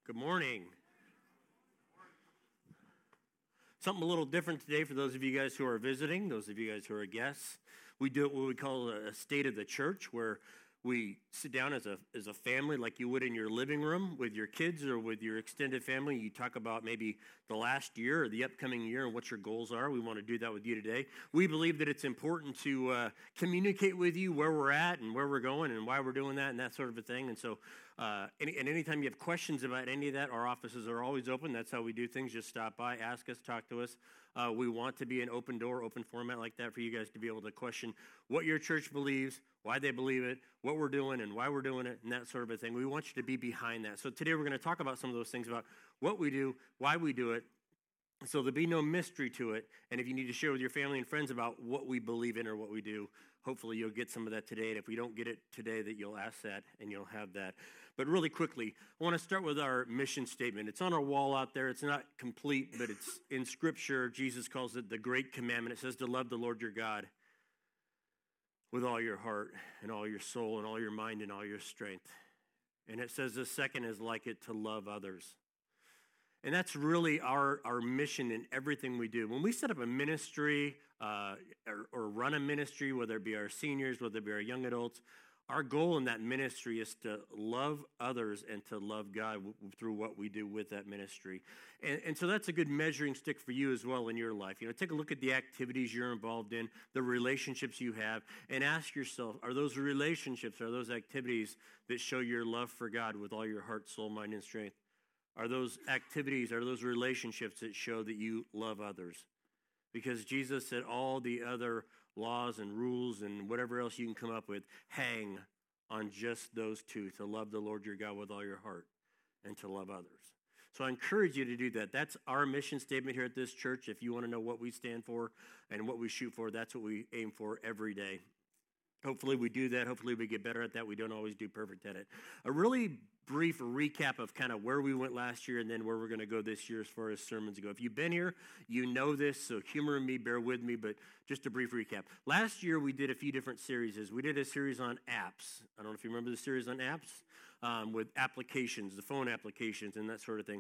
Good morning. Something a little different today for those of you guys who are visiting, those of you guys who are guests. We do what we call a state of the church, where we sit down as a family like you would in your living room with your kids or with your extended family. You talk about maybe the last year or the upcoming year and what your goals are. We want to do that with you today. We believe that it's important to communicate with you where we're at and where we're going and why we're doing that and that sort of a thing. And so anytime you have questions about any of that, our offices are always open. That's how we do things. Just stop by, ask us, talk to us. We want to be an open door, open format like that for you guys to be able to question what your church believes, why they believe it, what we're doing and why we're doing it, and that sort of a thing. We want you to be behind that. So today we're going to talk about some of those things about what we do, why we do it, so there'll be no mystery to it. And if you need to share with your family and friends about what we believe in or what we do, hopefully you'll get some of that today. And if we don't get it today, that you'll ask that and you'll have that. But really quickly, I want to start with our mission statement. It's on our wall out there. It's not complete, but it's in Scripture. Jesus calls it the Great Commandment. It says to love the Lord your God with all your heart and all your soul and all your mind and all your strength. And it says the second is like it, to love others. And that's really our mission in everything we do. When we set up a ministry or run a ministry, whether it be our seniors, whether it be our young adults, our goal in that ministry is to love others and to love God through what we do with that ministry. And so that's a good measuring stick for you as well in your life. You know, take a look at the activities you're involved in, the relationships you have, and ask yourself, are those relationships, are those activities that show your love for God with all your heart, soul, mind, and strength? Are those activities, are those relationships that show that you love others? Because Jesus said all the other laws and rules and whatever else you can come up with hang on just those two, to love the Lord your God with all your heart and to love others. So I encourage you to do that. That's our mission statement here at this church. If you want to know what we stand for and what we shoot for, that's what we aim for every day. Hopefully we do that. Hopefully we get better at that. We don't always do perfect at it. A really brief recap of kind of where we went last year and then where we're going to go this year as far as sermons go. If you've been here, you know this, so humor me, bear with me, but just a brief recap. Last year we did a few different series. We did a series on apps. I don't know if you remember the series on apps, with applications, the phone applications and that sort of thing.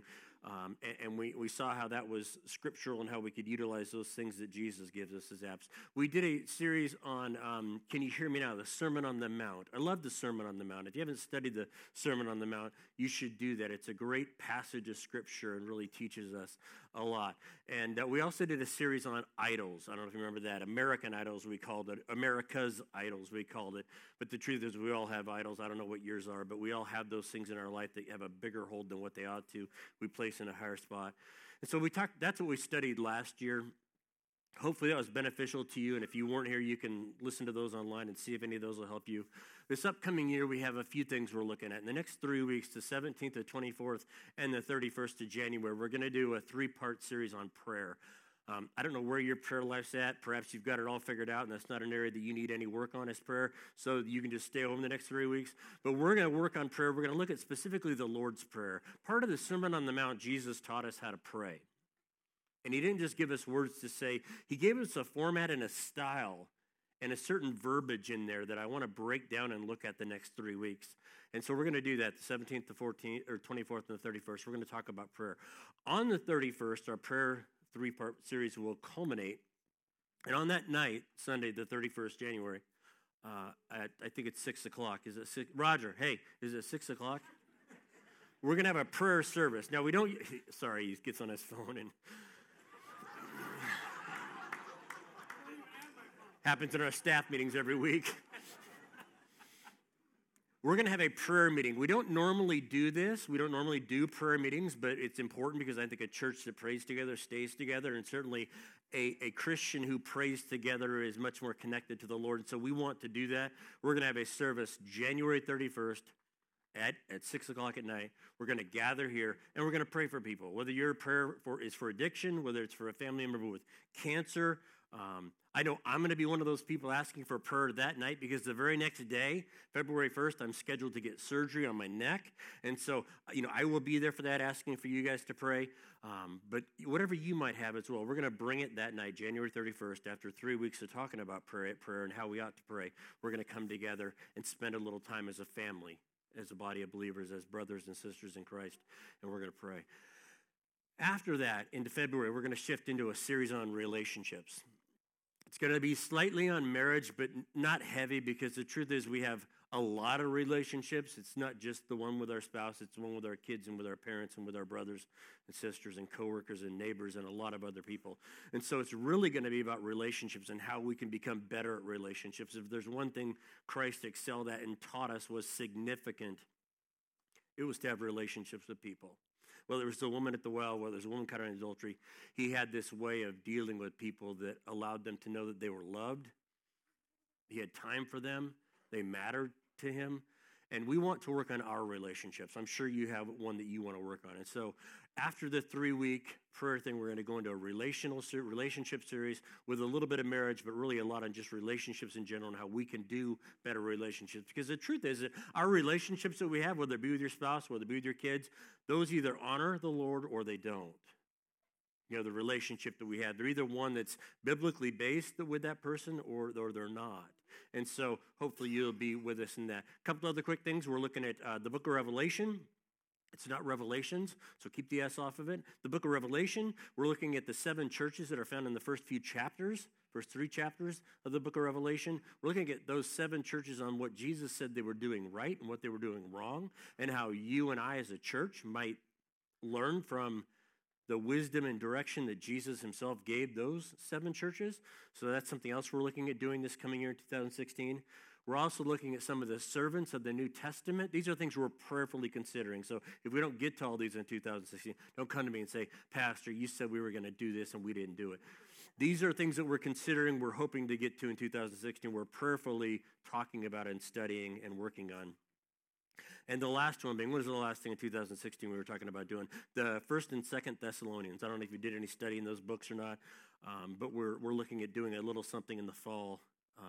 And we saw how that was scriptural and how we could utilize those things that Jesus gives us as apps. We did a series on, can you hear me now, the Sermon on the Mount. I love the Sermon on the Mount. If you haven't studied the Sermon on the Mount, you should do that. It's a great passage of scripture and really teaches us a lot. And we also did a series on idols. I don't know if you remember that. American Idols, we called it. America's Idols, we called it. But the truth is we all have idols. I don't know what yours are, but we all have those things in our life that have a bigger hold than what they ought to. We place in a higher spot. And so that's what we studied last year. Hopefully that was beneficial to you, and if you weren't here, you can listen to those online and see if any of those will help you. This upcoming year, we have a few things we're looking at. In the next 3 weeks, the 17th, the 24th, and the 31st of January, we're going to do a 3-part series on prayer. I don't know where your prayer life's at. Perhaps you've got it all figured out, and that's not an area that you need any work on as prayer, so you can just stay home the next 3 weeks. But we're going to work on prayer. We're going to look at specifically the Lord's Prayer. Part of the Sermon on the Mount, Jesus taught us how to pray. And he didn't just give us words to say. He gave us a format and a style and a certain verbiage in there that I want to break down and look at the next 3 weeks. And so we're going to do that the 17th, the 14th, or 24th, and the 31st. We're going to talk about prayer. On the 31st, our prayer 3-part series will culminate. And on that night, Sunday, the 31st January, I think it's 6 o'clock. Is it 6? Roger, hey, is it 6 o'clock? We're going to have a prayer service. Now, we don't, sorry, he gets on his phone and happens in our staff meetings every week. We're going to have a prayer meeting. We don't normally do this. We don't normally do prayer meetings, but it's important because I think a church that prays together stays together, and certainly a Christian who prays together is much more connected to the Lord, and so we want to do that. We're going to have a service January 31st at 6 o'clock at night. We're going to gather here, and we're going to pray for people, whether your prayer is for addiction, whether it's for a family member with cancer. I know I'm going to be one of those people asking for prayer that night because the very next day, February 1st, I'm scheduled to get surgery on my neck. And so, I will be there for that, asking for you guys to pray. But whatever you might have as well, we're going to bring it that night, January 31st, after 3 weeks of talking about prayer and how we ought to pray. We're going to come together and spend a little time as a family as a body of believers, as brothers and sisters in Christ, and we're going to pray. After that, into February, we're going to shift into a series on relationships. It's going to be slightly on marriage, but not heavy, because the truth is we have a lot of relationships. It's not just the one with our spouse. It's the one with our kids and with our parents and with our brothers and sisters and coworkers and neighbors and a lot of other people. And so it's really going to be about relationships and how we can become better at relationships. If there's one thing Christ excelled at and taught us was significant, it was to have relationships with people. Whether it was the woman at the well, whether it was a woman caught in adultery, he had this way of dealing with people that allowed them to know that they were loved. He had time for them. They mattered to him. And we want to work on our relationships. I'm sure you have one that you want to work on. And so after the 3-week prayer thing, we're going to go into a relationship series with a little bit of marriage, but really a lot on just relationships in general and how we can do better relationships. Because the truth is that our relationships that we have, whether it be with your spouse, whether it be with your kids, those either honor the Lord or they don't. You know, the relationship that we have, they're either one that's biblically based with that person or they're not. And so hopefully you'll be with us in that. A couple other quick things. We're looking at the book of Revelation. It's not Revelations, so keep the S off of it. The book of Revelation, we're looking at the 7 churches that are found in the first few chapters, first 3 chapters of the book of Revelation. We're looking at those 7 churches on what Jesus said they were doing right and what they were doing wrong, and how you and I as a church might learn from the wisdom and direction that Jesus himself gave those 7 churches. So that's something else we're looking at doing this coming year in 2016. We're also looking at some of the servants of the New Testament. These are things we're prayerfully considering. So if we don't get to all these in 2016, don't come to me and say, Pastor, you said we were going to do this and we didn't do it. These are things that we're considering, we're hoping to get to in 2016. We're prayerfully talking about and studying and working on. And the last one being, what is the last thing in 2016 we were talking about doing? The 1st and 2nd Thessalonians. I don't know if you did any study in those books or not, but we're looking at doing a little something in the fall,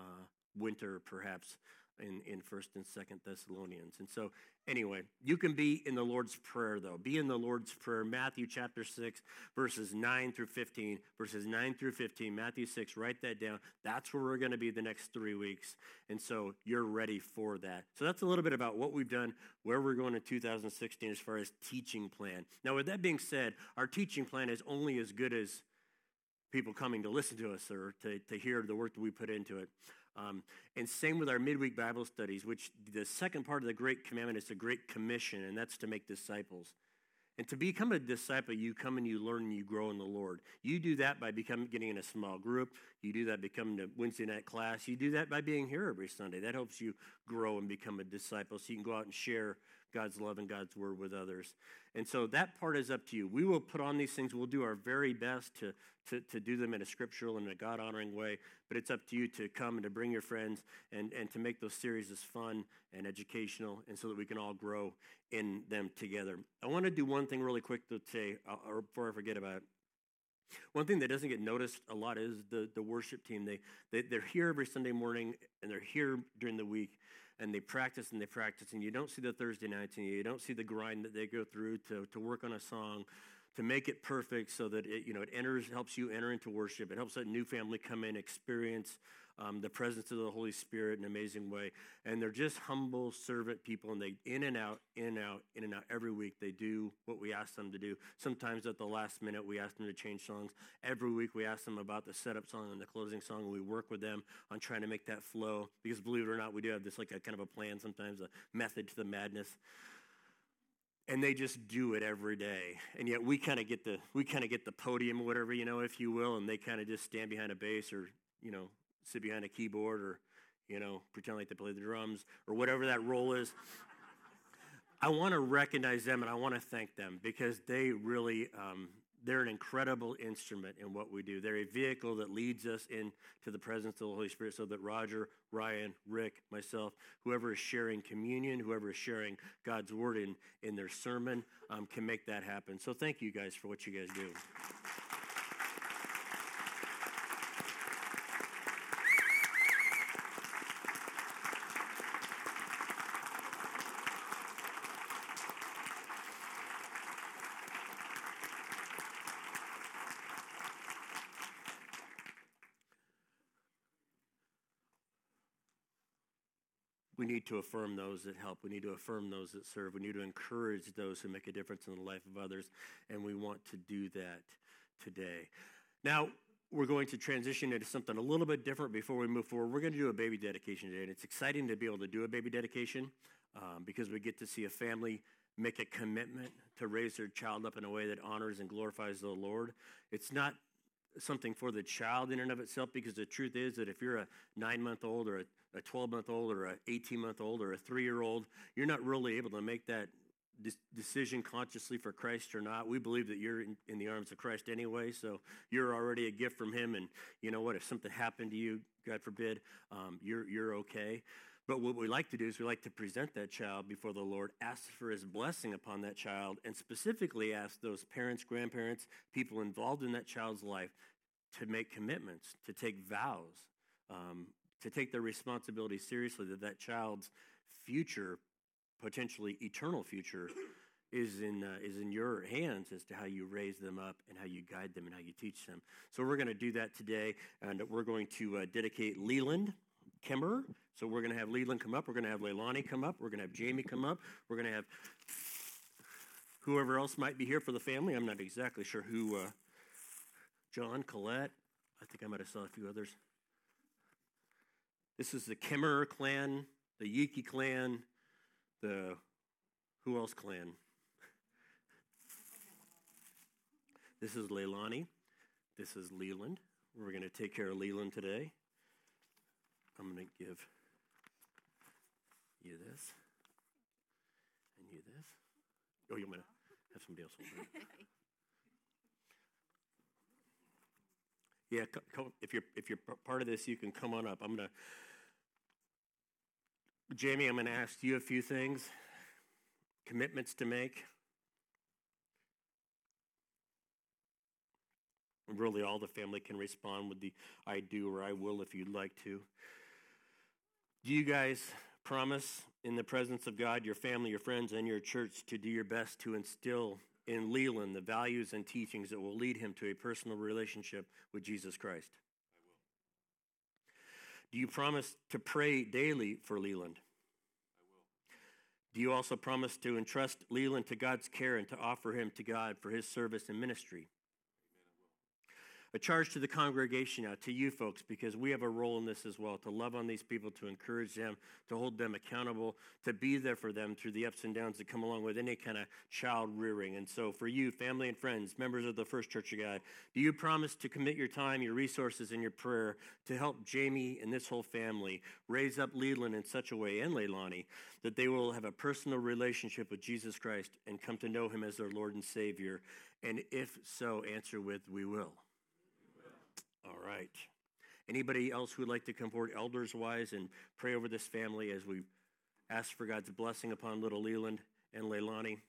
winter perhaps, in 1st and 2nd Thessalonians. And so anyway, you can be in the Lord's Prayer, though. Be in the Lord's Prayer. Matthew chapter 6, verses 9 through 15. Verses 9 through 15, Matthew 6, write that down. That's where we're going to be the next 3 weeks. And so you're ready for that. So that's a little bit about what we've done, where we're going in 2016 as far as teaching plan. Now, with that being said, our teaching plan is only as good as people coming to listen to us or to hear the work that we put into it. And same with our midweek Bible studies, which the second part of the Great Commandment is the Great Commission, and that's to make disciples. And to become a disciple, you come and you learn and you grow in the Lord. You do that by getting in a small group. You do that by becoming a Wednesday night class. You do that by being here every Sunday. That helps you grow and become a disciple so you can go out and share God's love and God's word with others. And so that part is up to you. We will put on these things. We'll do our very best to do them in a scriptural and a God-honoring way, but it's up to you to come and to bring your friends and to make those series as fun and educational and so that we can all grow in them together. I want to do one thing really quick today, or before I forget about it. One thing that doesn't get noticed a lot is the worship team. They're here every Sunday morning, and they're here during the week, and they practice, and you don't see the Thursday nights, and you don't see the grind that they go through to work on a song, to make it perfect so that it helps you enter into worship. It helps that new family come in, experience the presence of the Holy Spirit in an amazing way. And they're just humble servant people, and they in and out every week. They do what we ask them to do. Sometimes at the last minute, we ask them to change songs. Every week, we ask them about the setup song and the closing song, and we work with them on trying to make that flow. Because believe it or not, we do have this like a kind of a plan sometimes, a method to the madness. And they just do it every day. And yet we kind of get the podium, whatever, if you will, and they kind of just stand behind a bass or, sit behind a keyboard or, pretend like they play the drums or whatever that role is. I want to recognize them and I want to thank them because they really, they're an incredible instrument in what we do. They're a vehicle that leads us into the presence of the Holy Spirit so that Roger, Ryan, Rick, myself, whoever is sharing communion, whoever is sharing God's word in their sermon can make that happen. So thank you guys for what you guys do. need to affirm those that help. We need to affirm those that serve. We need to encourage those who make a difference in the life of others, and we want to do that today. Now, we're going to transition into something a little bit different before we move forward. We're going to do a baby dedication today, and it's exciting to be able to do a baby dedication because we get to see a family make a commitment to raise their child up in a way that honors and glorifies the Lord. It's not something for the child in and of itself, because the truth is that if you're a 9-month-old or a 12-month-old or an 18-month-old or a 3-year-old, you're not really able to make that decision consciously for Christ or not. We believe that you're in the arms of Christ anyway, so you're already a gift from him, and you know what, if something happened to you, God forbid, you're okay. But what we like to do is we like to present that child before the Lord, ask for his blessing upon that child, and specifically ask those parents, grandparents, people involved in that child's life to make commitments, to take vows, to take their responsibility seriously, that child's future, potentially eternal future, is in your hands as to how you raise them up and how you guide them and how you teach them. So we're going to do that today, and we're going to dedicate Leland Kemmerer. So we're going to have Leland come up. We're going to have Leilani come up. We're going to have Jamie come up. We're going to have whoever else might be here for the family. I'm not exactly sure who. John, Colette. I think I might have saw a few others. This is the Kemmerer clan, the Yiki clan, the who else clan? This is Leilani. This is Leland. We're going to take care of Leland today. I'm going to give you this and you this. Oh, you're going to have somebody else hold it. Yeah, if you're part of this, you can come on up. Jamie, I'm going to ask you a few things, commitments to make. Really, all the family can respond with the I do or I will if you'd like to. Do you guys promise in the presence of God, your family, your friends, and your church to do your best to instill in Leland the values and teachings that will lead him to a personal relationship with Jesus Christ? I will. Do you promise to pray daily for Leland? I will. Do you also promise to entrust Leland to God's care and to offer him to God for his service and ministry? A charge to the congregation now, to you folks, because we have a role in this as well, to love on these people, to encourage them, to hold them accountable, to be there for them through the ups and downs that come along with any kind of child rearing. And so for you, family and friends, members of the First Church of God, do you promise to commit your time, your resources, and your prayer to help Jamie and this whole family raise up Leland in such a way, and Leilani, that they will have a personal relationship with Jesus Christ and come to know him as their Lord and Savior? And if so, answer with, we will. All right. Anybody else who would like to come forward elders-wise and pray over this family as we ask for God's blessing upon little Leland and Leilani?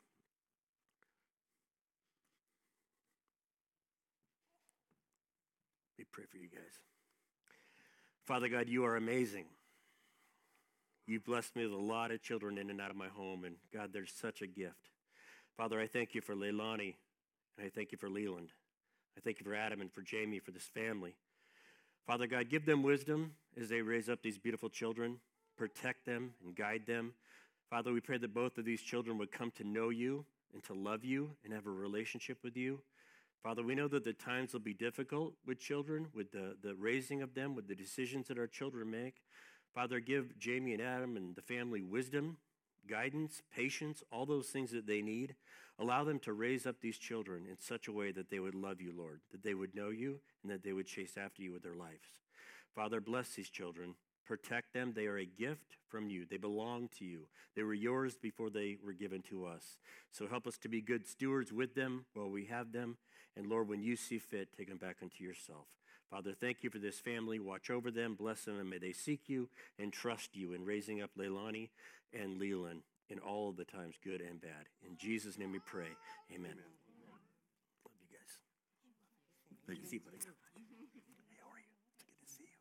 Let me pray for you guys. Father God, you are amazing. You've blessed me with a lot of children in and out of my home, and God, there's such a gift. Father, I thank you for Leilani, and I thank you for Leland. I thank you for Adam and for Jamie, for this family. Father God, give them wisdom as they raise up these beautiful children. Protect them and guide them. Father, we pray that both of these children would come to know you and to love you and have a relationship with you. Father, we know that the times will be difficult with children, with the raising of them, with the decisions that our children make. Father, give Jamie and Adam and the family wisdom, guidance, patience, all those things that they need. Allow them to raise up these children in such a way that they would love you, Lord, that they would know you, and that they would chase after you with their lives. Father, bless these children. Protect them. They are a gift from you. They belong to you. They were yours before they were given to us. So help us to be good stewards with them while we have them. And Lord, when you see fit, take them back unto yourself. Father, thank you for this family. Watch over them, bless them, and may they seek you and trust you in raising up Leilani and Leland in all of the times, good and bad. In Jesus' name we pray. Amen. Love you guys. Good to see you, buddy. Hey, how are you? It's good to see you.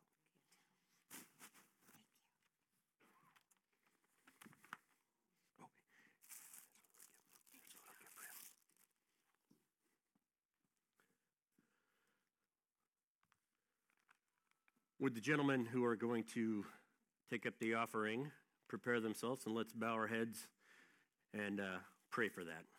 Oh, would the gentlemen who are going to take up the offering prepare themselves, and let's bow our heads and pray for that.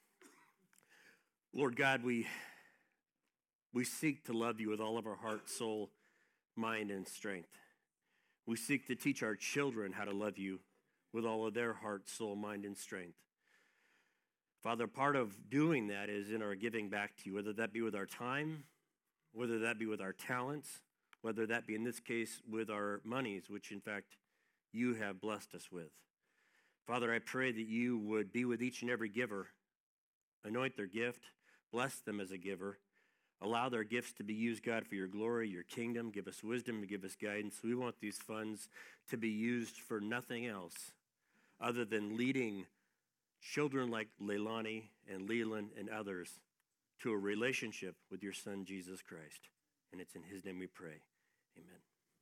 Lord God, we seek to love you with all of our heart, soul, mind, and strength. We seek to teach our children how to love you with all of their heart, soul, mind, and strength. Father, part of doing that is in our giving back to you, whether that be with our time, whether that be with our talents, whether that be in this case with our monies, which in fact you have blessed us with. Father, I pray that you would be with each and every giver, anoint their gift, bless them as a giver, allow their gifts to be used, God, for your glory, your kingdom. Give us wisdom and give us guidance. We want these funds to be used for nothing else other than leading children like Leilani and Leland and others to a relationship with your son, Jesus Christ. And it's in his name we pray. Amen.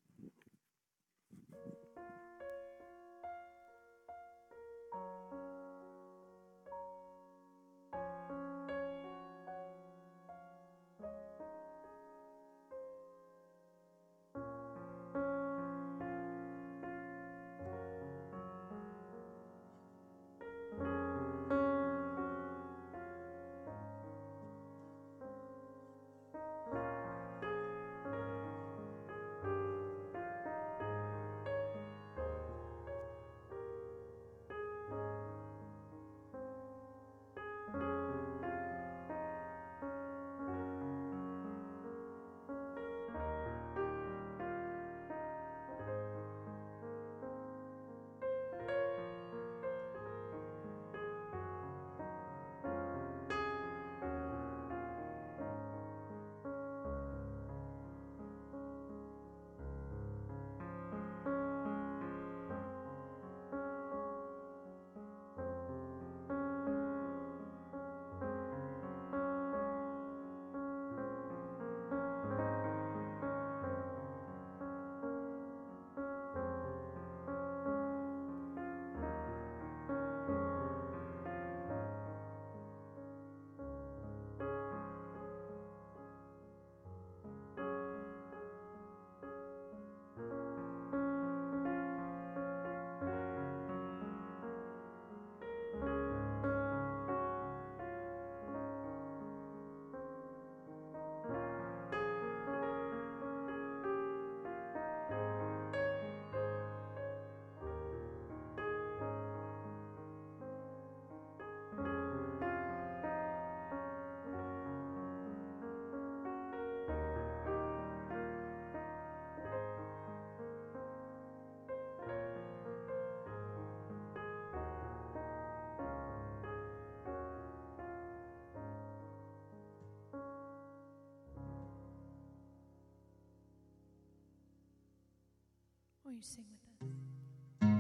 Will you sing with us?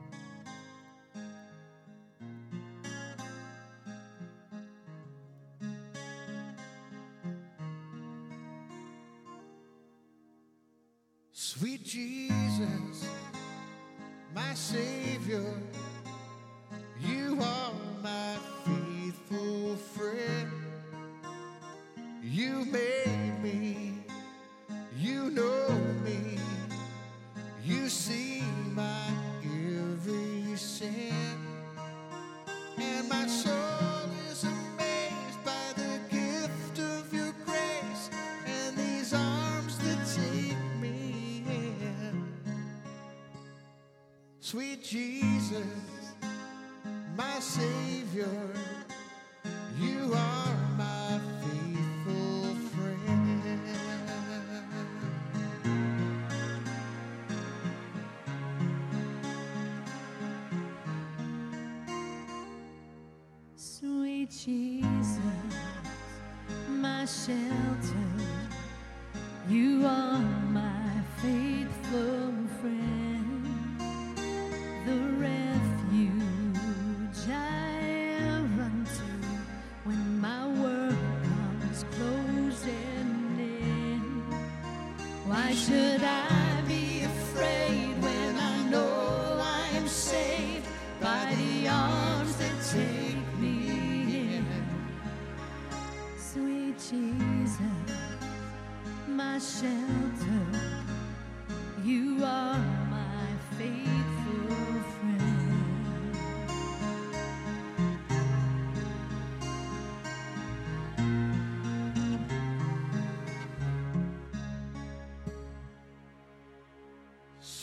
Sweet Jesus, my Savior, you are my faithful friend. You made me, you know me, you see my every sin, and my soul is amazed by the gift of your grace and these arms that take me in. Sweet Jesus, my Savior, you are my faithful friend. Sweet Jesus, my shelter, you are my faithful friend, the refuge I run to when my world comes closing in. Why should I be afraid when I know I am saved by the arms that take me in? Sweet Jesus, my shelter, you are my faithful friend.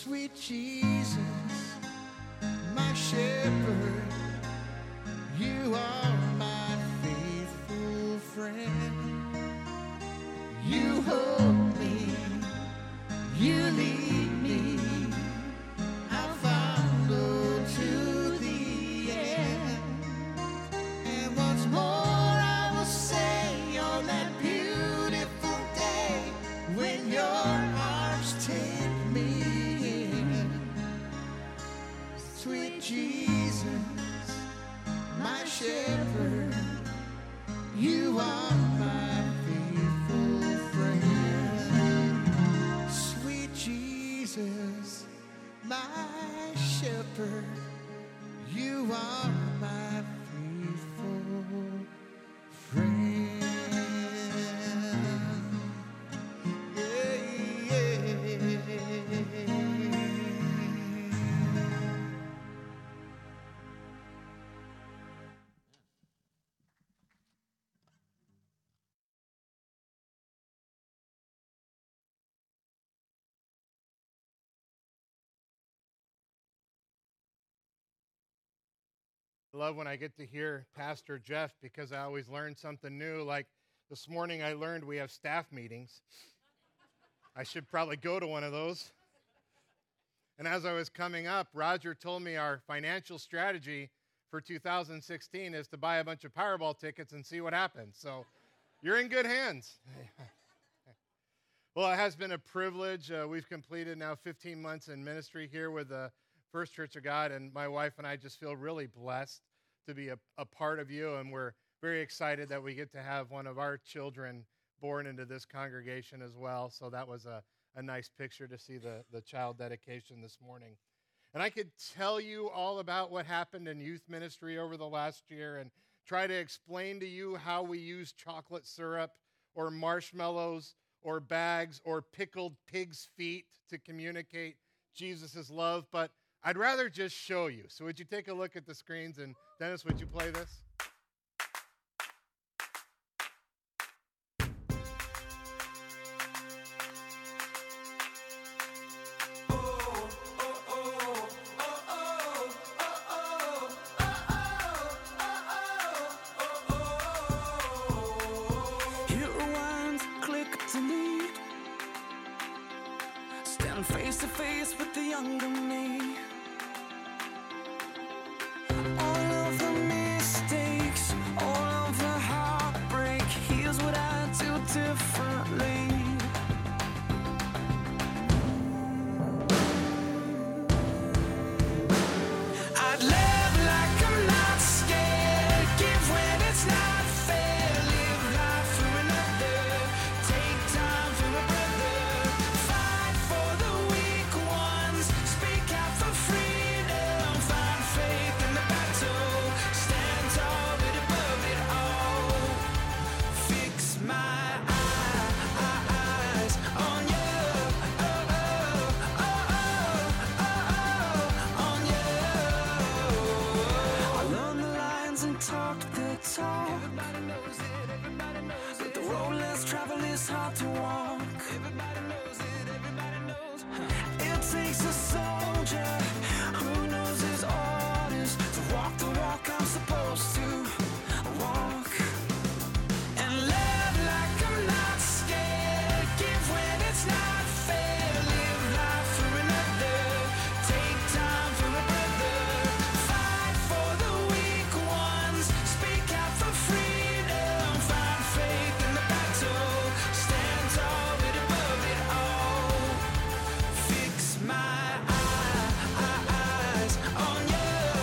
Sweet Jesus, my shepherd, you are my faithful friend. You hold me, you lead me, I'll follow to the end. And once more I will say on that beautiful day when your arms take me in. Sweet Jesus, my shepherd, you are my faithful friend. Sweet Jesus, my shepherd, you are my faithful friend. I love when I get to hear Pastor Jeff because I always learn something new. Like this morning, I learned we have staff meetings. I should probably go to one of those. And as I was coming up, Roger told me our financial strategy for 2016 is to buy a bunch of Powerball tickets and see what happens. So you're in good hands. Well, it has been a privilege. We've completed now 15 months in ministry here with the First Church of God, and my wife and I just feel really blessed to be a part of you, and we're very excited that we get to have one of our children born into this congregation as well. So that was a nice picture to see the child dedication this morning. And I could tell you all about what happened in youth ministry over the last year and try to explain to you how we use chocolate syrup or marshmallows or bags or pickled pig's feet to communicate Jesus' love, but I'd rather just show you. So would you take a look at the screens, and Dennis, would you play this? Face to face with the younger me. All of the mistakes, all of the heartbreak, here's what I do differently. I'd live like I'm not scared, give when it's not fair, live life for another, take time for a brother, fight for the weak ones, speak out for freedom, find faith in the battle, stand tall but above it all, fix my eyes on you, on you. I learned the lines and talked the talk. Everybody knows it, everybody knows it. But the road less traveled is hard to walk. Everybody knows it, everybody knows. It takes a soldier who knows his orders to walk the walk I'm supposed to walk. And live like I'm not scared, give when it's not fair, live life for another, take time for a brother, fight for the weak ones, speak out for freedom, find faith in the battle, stand tall but above it all, fix my eyes on you,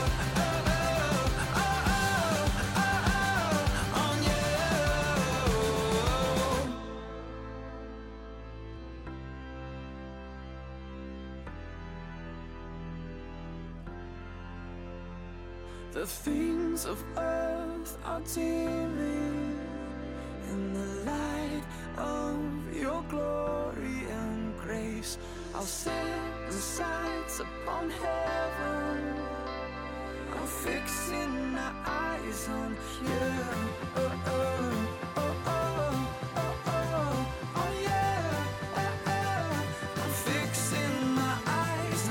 on you. The things of earth are dimming in the light of your glory and grace. I'll set the sights upon heaven. I'm fixing my eyes on you. On you. I'm fixing my eyes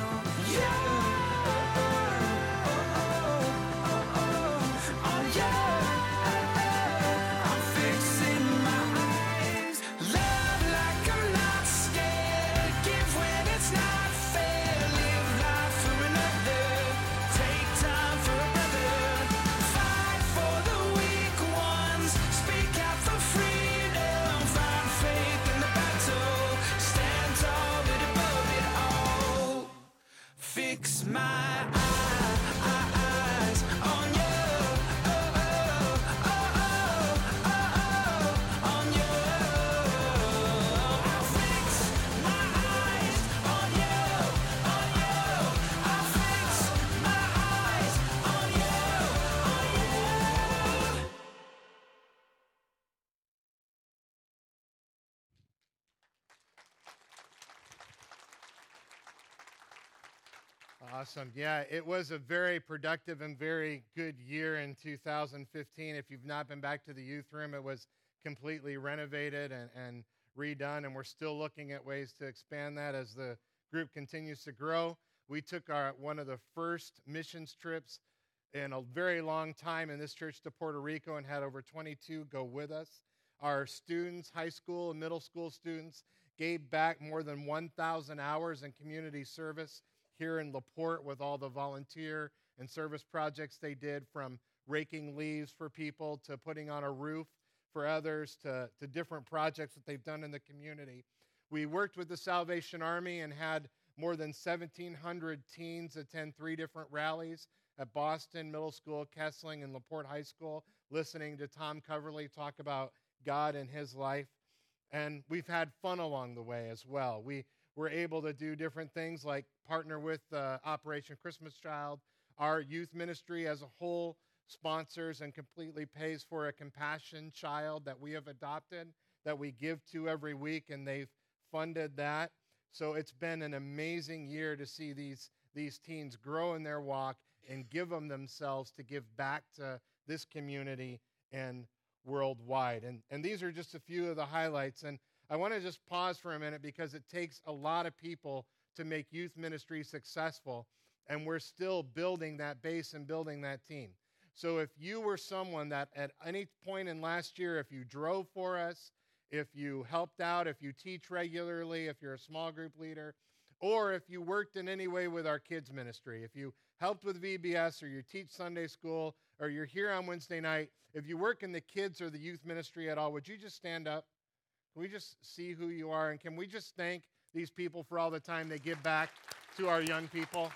Awesome. Yeah, it was a very productive and very good year in 2015. If you've not been back to the youth room, it was completely renovated and redone, and we're still looking at ways to expand that as the group continues to grow. We took one of the first missions trips in a very long time in this church to Puerto Rico and had over 22 go with us. Our students, high school and middle school students, gave back more than 1,000 hours in community service here in LaPorte with all the volunteer and service projects they did, from raking leaves for people to putting on a roof for others to different projects that they've done in the community. We worked with the Salvation Army and had more than 1,700 teens attend 3 different rallies at Boston Middle School, Kessling, and LaPorte High School, listening to Tom Coverly talk about God and his life. And we've had fun along the way as well. We were able to do different things like partner with Operation Christmas Child. Our youth ministry as a whole sponsors and completely pays for a compassion child that we have adopted, that we give to every week, and they've funded that. So it's been an amazing year to see these teens grow in their walk and give them themselves to give back to this community and worldwide. And these are just a few of the highlights. And I want to just pause for a minute because it takes a lot of people to make youth ministry successful, and we're still building that base and building that team. So if you were someone that at any point in last year, if you drove for us, if you helped out, if you teach regularly, if you're a small group leader, or if you worked in any way with our kids ministry, if you helped with VBS or you teach Sunday school or you're here on Wednesday night, if you work in the kids or the youth ministry at all, would you just stand up? Can we just see who you are? And can we just thank these people for all the time they give back to our young people?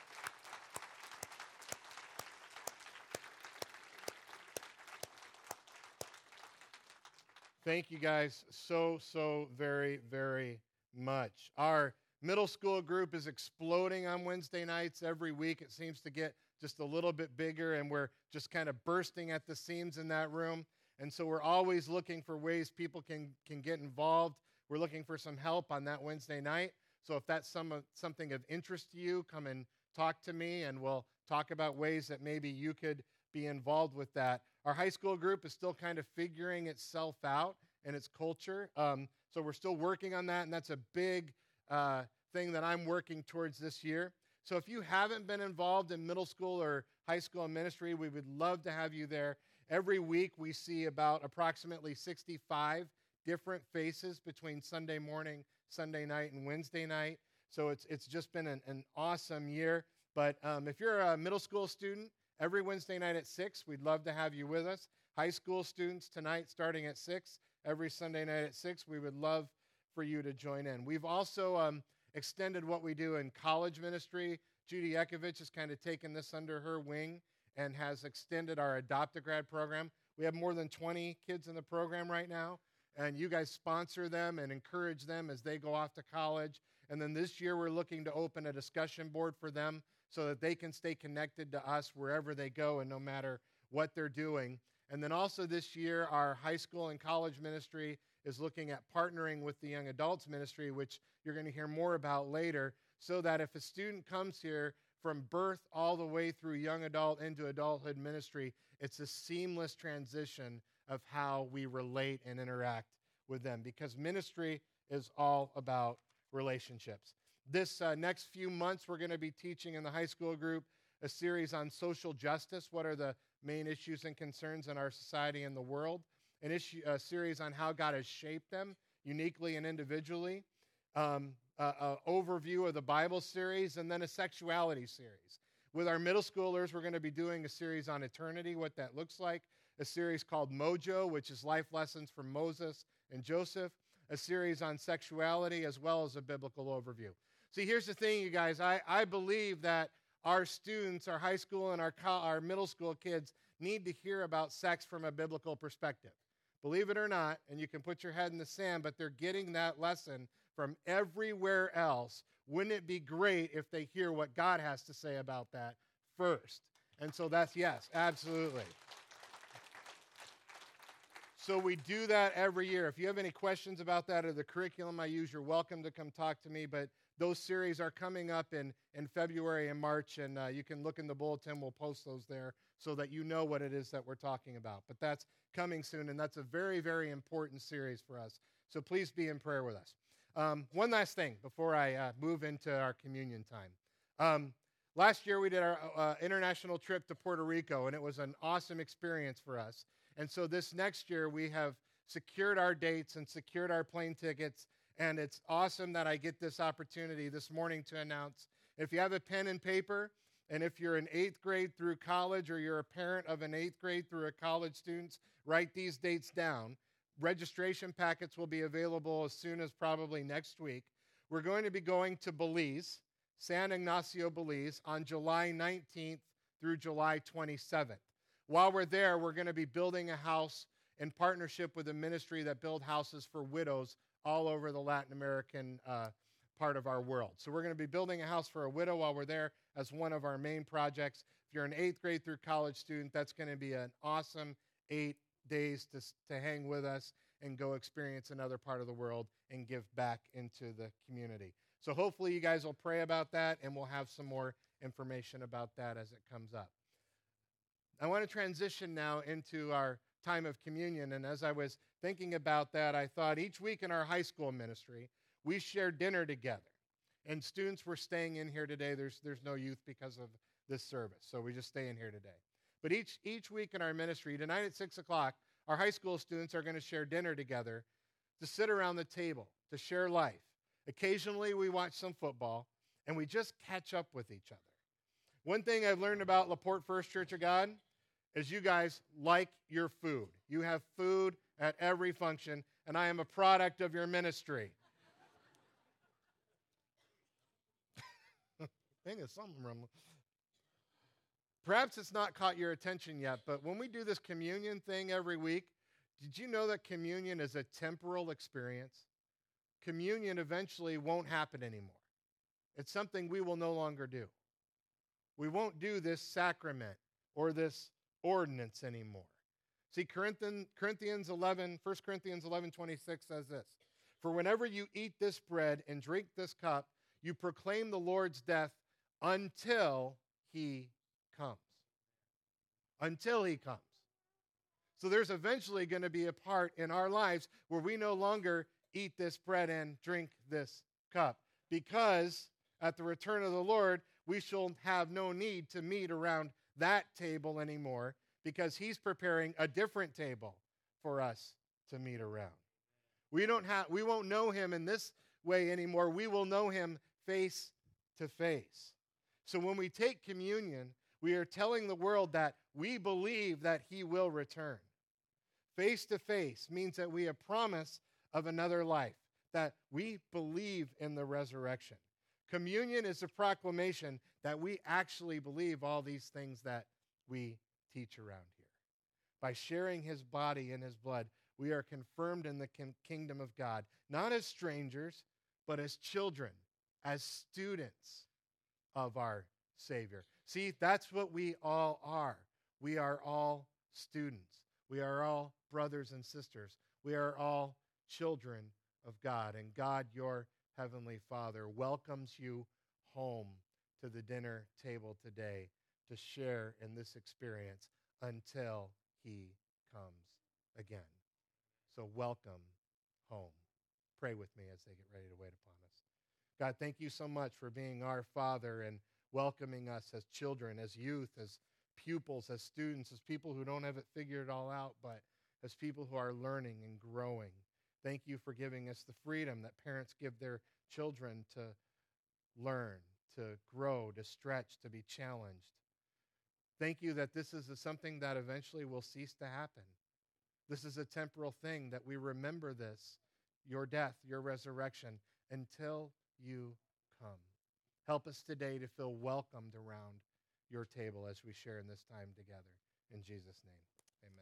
Thank you guys so very, very much. Our middle school group is exploding on Wednesday nights every week. It seems to get just a little bit bigger, and we're just kind of bursting at the seams in that room. And so we're always looking for ways people can get involved. We're looking for some help on that Wednesday night. So if that's something of interest to you, come and talk to me, and we'll talk about ways that maybe you could be involved with that. Our high school group is still kind of figuring itself out and its culture. So we're still working on that, and that's a big thing that I'm working towards this year. So if you haven't been involved in middle school or high school ministry, we would love to have you there. Every week we see about approximately 65 different faces between Sunday morning, Sunday night, and Wednesday night. So it's just been an awesome year. But if you're a middle school student, every Wednesday night at 6, we'd love to have you with us. High school students tonight starting at 6, every Sunday night at 6, we would love for you to join in. We've also extended what we do in college ministry. Judy Ekovich has kind of taken this under her wing and has extended our Adopt-A-Grad program. We have more than 20 kids in the program right now, and you guys sponsor them and encourage them as they go off to college. And then this year we're looking to open a discussion board for them so that they can stay connected to us wherever they go and no matter what they're doing. And then also this year, our high school and college ministry is looking at partnering with the young adults ministry, which you're going to hear more about later, so that if a student comes here from birth all the way through young adult into adulthood ministry, it's a seamless transition of how we relate and interact with them, because ministry is all about relationships. This next few months, we're going to be teaching in the high school group a series on social justice. What are the main issues and concerns in our society and the world? A series on how God has shaped them uniquely and individually. An overview of the Bible series, and then a sexuality series. With our middle schoolers, we're going to be doing a series on eternity, what that looks like. A series called Mojo, which is life lessons from Moses and Joseph. A series on sexuality, as well as a biblical overview. See, here's the thing, you guys. I believe that our students, our high school and our middle school kids need to hear about sex from a biblical perspective. Believe it or not, and you can put your head in the sand, but they're getting that lesson from everywhere else. Wouldn't it be great if they hear what God has to say about that first? And so that's yes, absolutely. So we do that every year. If you have any questions about that or the curriculum I use, you're welcome to come talk to me. But those series are coming up in February and March, and you can look in the bulletin. We'll post those there so that you know what it is that we're talking about. But that's coming soon, and that's a very, very important series for us. So please be in prayer with us. One last thing before I move into our communion time. Last year we did our international trip to Puerto Rico, and it was an awesome experience for us. And so this next year we have secured our dates and secured our plane tickets, and it's awesome that I get this opportunity this morning to announce. If you have a pen and paper, and if you're an 8th grade through college, or you're a parent of an 8th grade through a college student, write these dates down. Registration packets will be available as soon as probably next week. We're going to be going to Belize, San Ignacio, Belize, on July 19th through July 27th. While we're there, we're going to be building a house in partnership with a ministry that build houses for widows all over the Latin American part of our world. So we're going to be building a house for a widow while we're there as one of our main projects. If you're an 8th grade through college student, that's going to be an awesome 8 days to hang with us and go experience another part of the world and give back into the community. So hopefully you guys will pray about that, and we'll have some more information about that as it comes up. I want to transition now into our time of communion, and as I was thinking about that, I thought each week in our high school ministry, we share dinner together. And students were staying in here today. There's no youth because of this service, so we just stay in here today. But each week in our ministry, tonight at 6 o'clock, our high school students are going to share dinner together, to sit around the table, to share life. Occasionally, we watch some football, and we just catch up with each other. One thing I've learned about LaPorte First Church of God is you guys like your food. You have food at every function, and I am a product of your ministry. I think it's something wrong. Perhaps it's not caught your attention yet, but when we do this communion thing every week, did you know that communion is a temporal experience? Communion eventually won't happen anymore. It's something we will no longer do. We won't do this sacrament or this ordinance anymore. See, 1 Corinthians 11:26 says this, "For whenever you eat this bread and drink this cup, you proclaim the Lord's death until he comes." Until he comes. So there's eventually going to be a part in our lives where we no longer eat this bread and drink this cup, because at the return of the Lord, we shall have no need to meet around that table anymore, because he's preparing a different table for us to meet around. We won't know him in this way anymore. We will know him face to face. So when we take communion, we are telling the world that we believe that he will return. Face to face means that we have promise of another life, that we believe in the resurrection. Communion is a proclamation that we actually believe all these things that we teach around here. By sharing his body and his blood, we are confirmed in the kingdom of God, not as strangers, but as children, as students of our Savior. See, that's what we all are. We are all students. We are all brothers and sisters. We are all children of God. And God, your Heavenly Father, welcomes you home to the dinner table today to share in this experience until he comes again. So welcome home. Pray with me as they get ready to wait upon us. God, thank you so much for being our Father and welcoming us as children, as youth, as pupils, as students, as people who don't have it figured all out, but as people who are learning and growing. Thank you for giving us the freedom that parents give their children to learn, to grow, to stretch, to be challenged. Thank you that this is something that eventually will cease to happen. This is a temporal thing, that we remember this, your death, your resurrection, until you come. Help us today to feel welcomed around your table as we share in this time together. In Jesus' name, amen.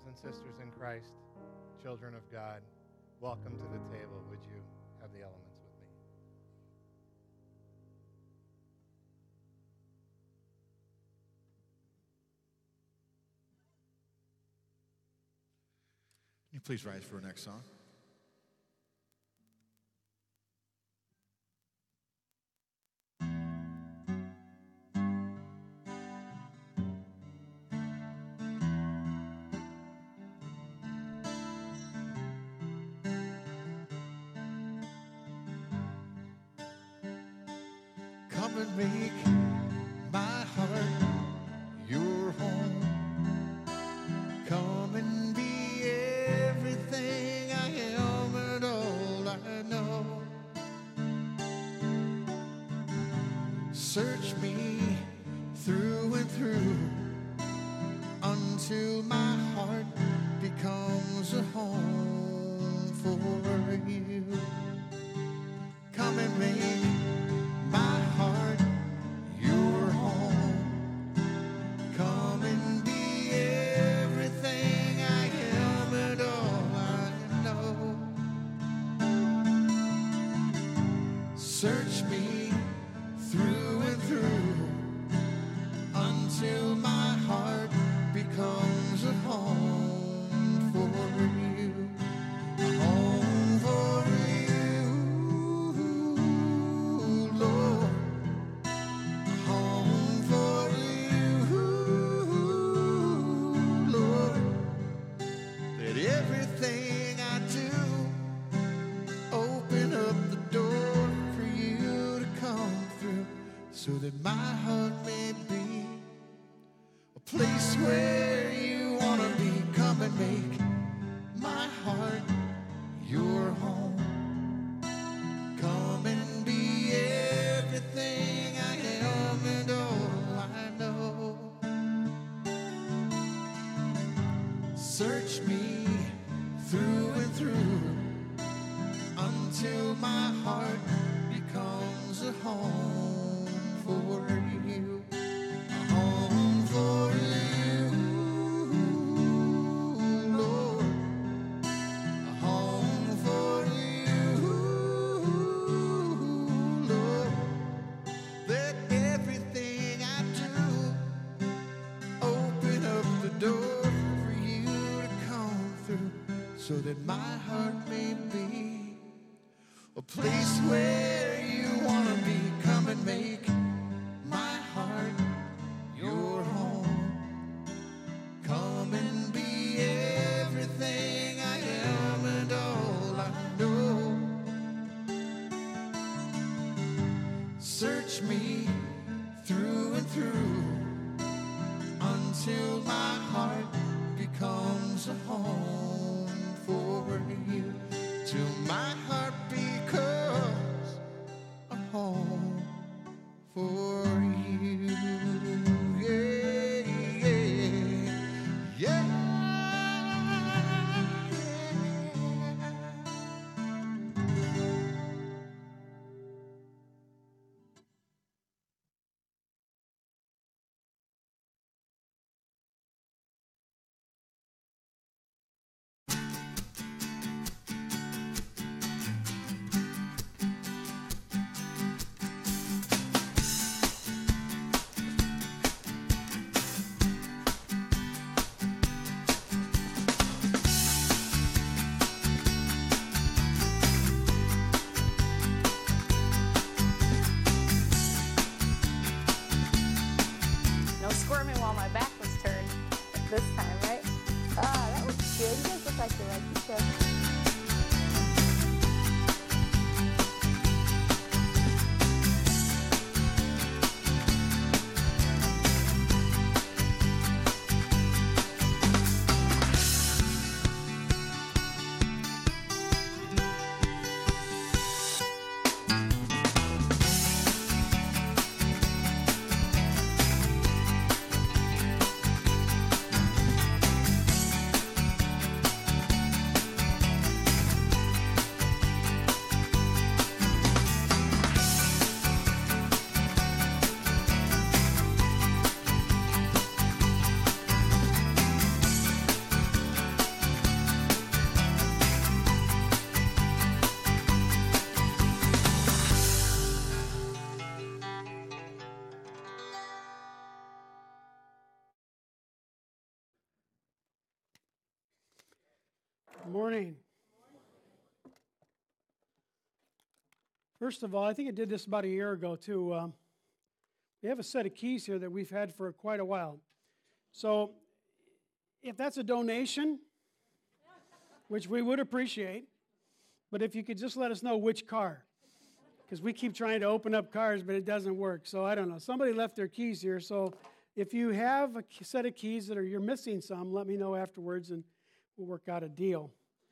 brothers and sisters in Christ, children of God, welcome to the table. Would you have the elements with me? Can you please rise for our next song? Come and make my heart your home. Come and be everything I am and all I know. Search me through and through until my heart becomes a home for you. Come and make my heart your home. Come and be everything I am and all I know. Search me through and through until my heart becomes a home for you. A home for you, Lord. A home for you, Lord. Let everything I do open up the door for you to come through, so that my heart may be a place where you want to be. Come and make my heart your home. Come and be everything I am and all I know. Search me through and through until my heart becomes a home for you. A home for you, Lord. A home for you, Lord. Let everything I do open up the door for you to come through, so that my heart may be a place where you want to be. Come and make my heart your home. Come and be everything I am and all I know. Search me through and through until my heart becomes a home for you. Till my heart becomes a home for you. Good morning. First of all, I think I did this about a year ago too. We have a set of keys here that we've had for quite a while. So if that's a donation, which we would appreciate, but if you could just let us know which car, because we keep trying to open up cars, but it doesn't work. So I don't know. Somebody left their keys here. So if you have a set of keys that you're missing some, let me know afterwards and we'll work out a deal.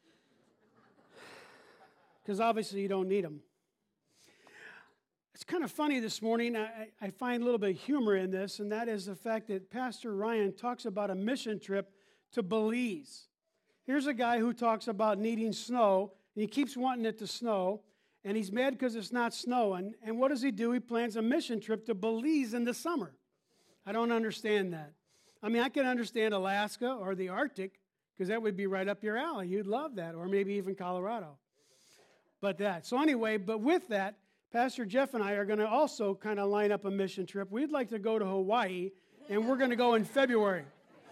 Because obviously you don't need them. It's kind of funny this morning. I find a little bit of humor in this, and that is the fact that Pastor Ryan talks about a mission trip to Belize. Here's a guy who talks about needing snow, and he keeps wanting it to snow, and he's mad because it's not snowing. And what does he do? He plans a mission trip to Belize in the summer. I don't understand that. I mean, I can understand Alaska or the Arctic, because that would be right up your alley. You'd love that, or maybe even Colorado. But with that, Pastor Jeff and I are going to also kind of line up a mission trip. We'd like to go to Hawaii, and we're going to go in February.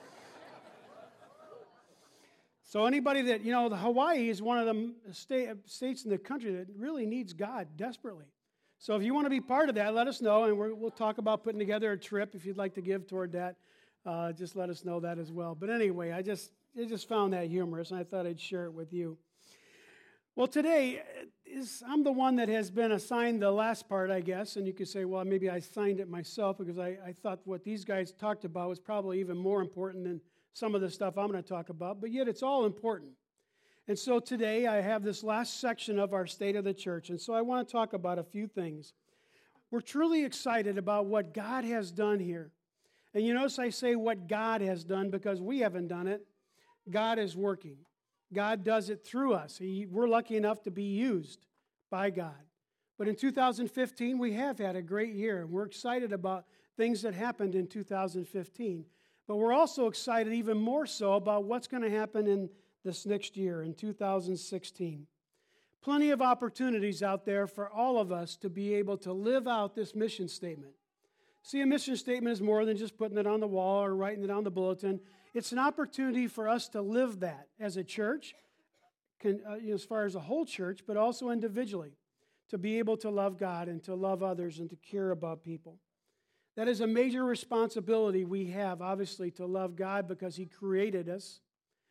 So anybody that, the Hawaii is one of the states in the country that really needs God desperately. So if you want to be part of that, let us know, and we'll talk about putting together a trip. If you'd like to give toward that, just let us know that as well. But anyway, I just found that humorous, and I thought I'd share it with you. Well, today, I'm the one that has been assigned the last part, I guess, and you could say, well, maybe I signed it myself because I thought what these guys talked about was probably even more important than some of the stuff I'm going to talk about, but yet it's all important. And so today, I have this last section of our State of the Church, and so I want to talk about a few things. We're truly excited about what God has done here. And you notice I say what God has done because we haven't done it. God is working. God does it through us. We're lucky enough to be used by God. But in 2015, we have had a great year, and we're excited about things that happened in 2015. But we're also excited even more so about what's going to happen in this next year, in 2016. Plenty of opportunities out there for all of us to be able to live out this mission statement. See, a mission statement is more than just putting it on the wall or writing it on the bulletin. It's an opportunity for us to live that as a church, as far as a whole church, but also individually, to be able to love God and to love others and to care about people. That is a major responsibility we have, obviously, to love God because He created us,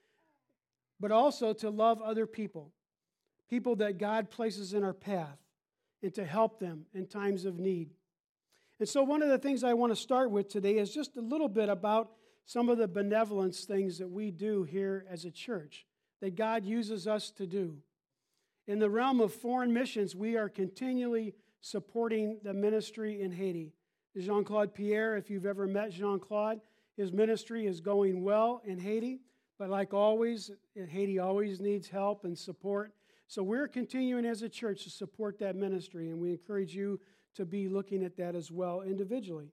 but also to love other people, people that God places in our path, and to help them in times of need. And so one of the things I want to start with today is just a little bit about some of the benevolence things that we do here as a church, that God uses us to do. In the realm of foreign missions, we are continually supporting the ministry in Haiti. Jean-Claude Pierre, if you've ever met Jean-Claude, his ministry is going well in Haiti, but like always, Haiti always needs help and support. So we're continuing as a church to support that ministry, and we encourage you to be looking at that as well individually.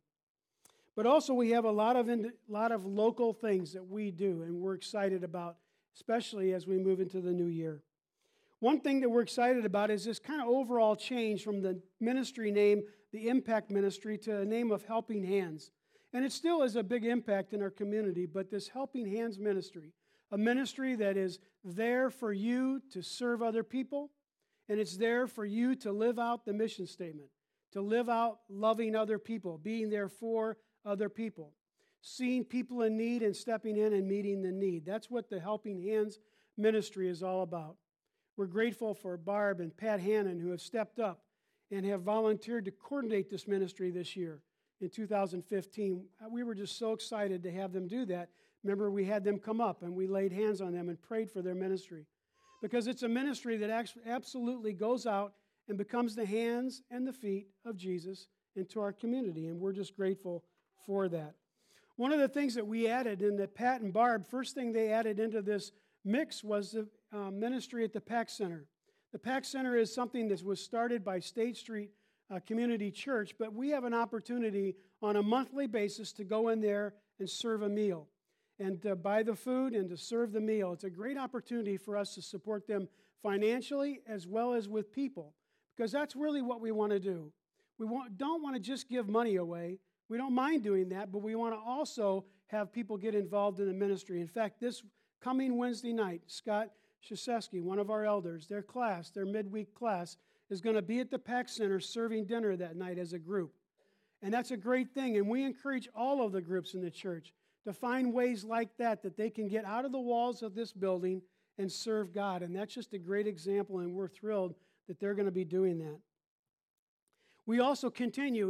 But also we have a lot of local things that we do, and we're excited about, especially as we move into the new year. One thing that we're excited about is this kind of overall change from the ministry name, the Impact Ministry, to a name of Helping Hands. And it still is a big impact in our community, but this Helping Hands ministry, a ministry that is there for you to serve other people, and it's there for you to live out the mission statement, to live out loving other people, being there for other people, seeing people in need and stepping in and meeting the need. That's what the Helping Hands ministry is all about. We're grateful for Barb and Pat Hannon, who have stepped up and have volunteered to coordinate this ministry this year in 2015. We were just so excited to have them do that. Remember, we had them come up and we laid hands on them and prayed for their ministry, because it's a ministry that absolutely goes out and becomes the hands and the feet of Jesus into our community, and we're just grateful for that. One of the things that we added in the Pat and Barb, first thing they added into this mix was the ministry at the PAC Center. The PAC Center is something that was started by State Street Community Church, but we have an opportunity on a monthly basis to go in there and serve a meal and to buy the food and to serve the meal. It's a great opportunity for us to support them financially as well as with people, because that's really what we want to do. We don't want to just give money away. We don't mind doing that, but we want to also have people get involved in the ministry. In fact, this coming Wednesday night, Scott Shiseski, one of our elders, their class, their midweek class, is going to be at the PAC Center serving dinner that night as a group. And that's a great thing. And we encourage all of the groups in the church to find ways like that they can get out of the walls of this building and serve God. And that's just a great example, and we're thrilled that they're going to be doing that. You also continue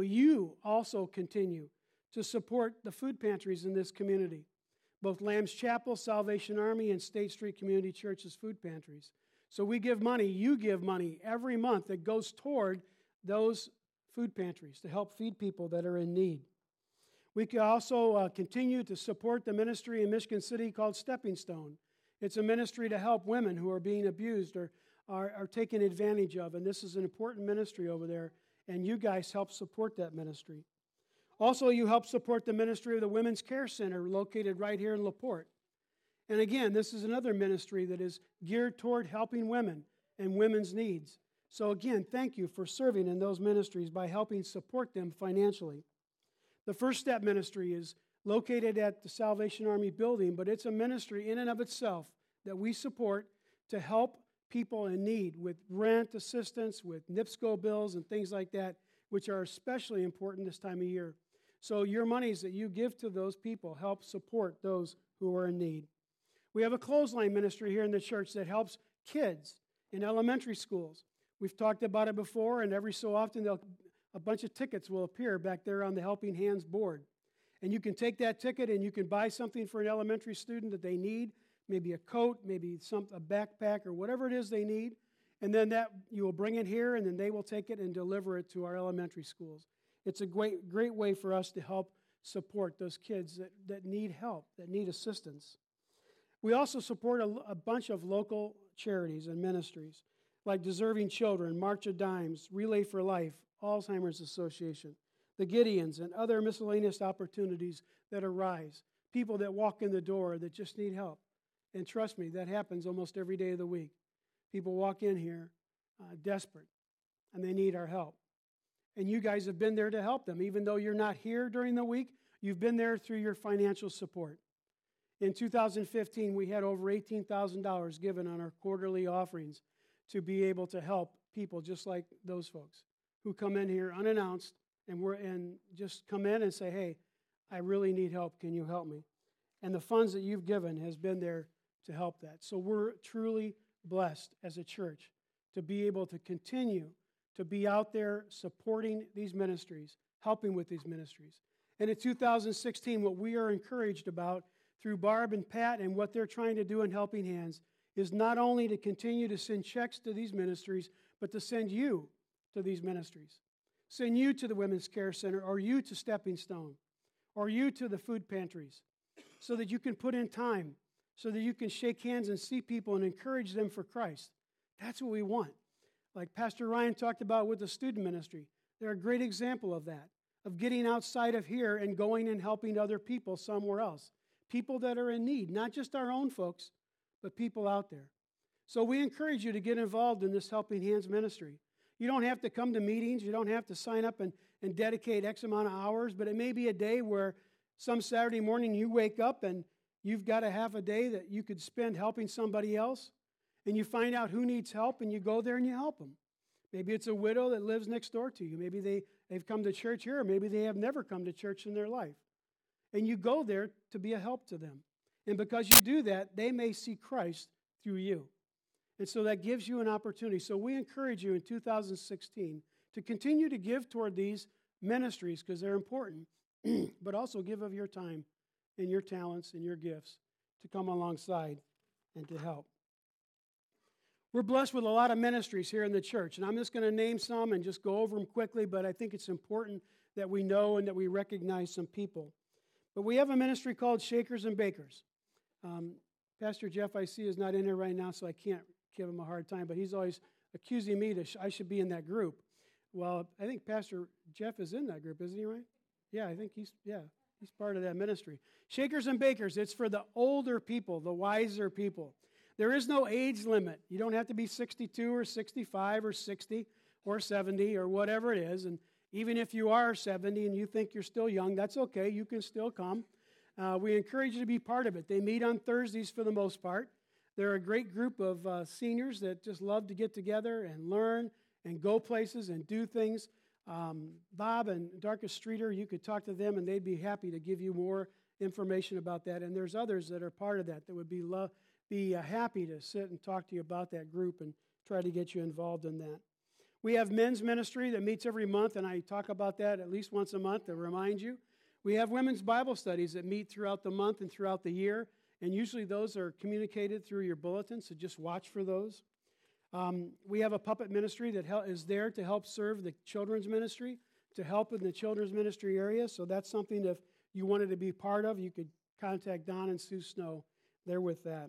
to support the food pantries in this community, both Lamb's Chapel, Salvation Army, and State Street Community Church's food pantries. So we give money, you give money every month that goes toward those food pantries to help feed people that are in need. We can also continue to support the ministry in Michigan City called Stepping Stone. It's a ministry to help women who are being abused or are taken advantage of, and this is an important ministry over there, and you guys help support that ministry. Also, you help support the ministry of the Women's Care Center located right here in LaPorte. And again, this is another ministry that is geared toward helping women and women's needs. So again, thank you for serving in those ministries by helping support them financially. The First Step Ministry is located at the Salvation Army building, but it's a ministry in and of itself that we support to help people in need with rent assistance, with NIPSCO bills and things like that, which are especially important this time of year. So your monies that you give to those people help support those who are in need. We have a clothesline ministry here in the church that helps kids in elementary schools. We've talked about it before, and every so often a bunch of tickets will appear back there on the Helping Hands board. And you can take that ticket and you can buy something for an elementary student that they need, maybe a coat, maybe a backpack, or whatever it is they need. And then that you will bring it here, and then they will take it and deliver it to our elementary schools. It's a great way for us to help support those kids that need help, that need assistance. We also support a bunch of local charities and ministries, like Deserving Children, March of Dimes, Relay for Life, Alzheimer's Association, the Gideons, and other miscellaneous opportunities that arise. People that walk in the door that just need help. And trust me, that happens almost every day of the week. People walk in here desperate, and they need our help. And you guys have been there to help them. Even though you're not here during the week, you've been there through your financial support. In 2015, we had over $18,000 given on our quarterly offerings to be able to help people just like those folks who come in here unannounced and just come in and say, hey, I really need help. Can you help me? And the funds that you've given has been there to help that. So we're truly blessed as a church to be able to continue to be out there supporting these ministries, helping with these ministries. And in 2016, what we are encouraged about through Barb and Pat and what they're trying to do in Helping Hands is not only to continue to send checks to these ministries, but to send you to these ministries. Send you to the Women's Care Center, or you to Stepping Stone, or you to the food pantries, so that you can put in time, so that you can shake hands and see people and encourage them for Christ. That's what we want. Like Pastor Ryan talked about with the student ministry, they're a great example of that, of getting outside of here and going and helping other people somewhere else. People that are in need, not just our own folks, but people out there. So we encourage you to get involved in this Helping Hands ministry. You don't have to come to meetings. You don't have to sign up and dedicate X amount of hours, but it may be a day where some Saturday morning you wake up and you've got a half a day that you could spend helping somebody else, and you find out who needs help, and you go there and you help them. Maybe it's a widow that lives next door to you. Maybe they've come to church here, or maybe they have never come to church in their life. And you go there to be a help to them. And because you do that, they may see Christ through you. And so that gives you an opportunity. So we encourage you in 2016 to continue to give toward these ministries because they're important, but also give of your time and your talents and your gifts to come alongside and to help. We're blessed with a lot of ministries here in the church, and I'm just going to name some and just go over them quickly, but I think it's important that we know and that we recognize some people. But we have a ministry called Shakers and Bakers. Pastor Jeff, I see, is not in here right now, so I can't give him a hard time, but he's always accusing me that I should be in that group. Well, I think Pastor Jeff is in that group, isn't he, right? Yeah, I think he's part of that ministry. Shakers and Bakers, it's for the older people, the wiser people. There is no age limit. You don't have to be 62 or 65 or 60 or 70 or whatever it is. And even if you are 70 and you think you're still young, that's okay. You can still come. We encourage you to be part of it. They meet on Thursdays for the most part. They're a great group of seniors that just love to get together and learn and go places and do things. Bob and Darkus Streeter, you could talk to them and they'd be happy to give you more information about that. And there's others that are part of that would be happy to sit and talk to you about that group and try to get you involved in that. We have men's ministry that meets every month, and I talk about that at least once a month to remind you. We have women's Bible studies that meet throughout the month and throughout the year, and usually those are communicated through your bulletin, so just watch for those. We have a puppet ministry that is there to help serve the children's ministry, to help in the children's ministry area. So that's something that if you wanted to be part of, you could contact Don and Sue Snow. They're with that.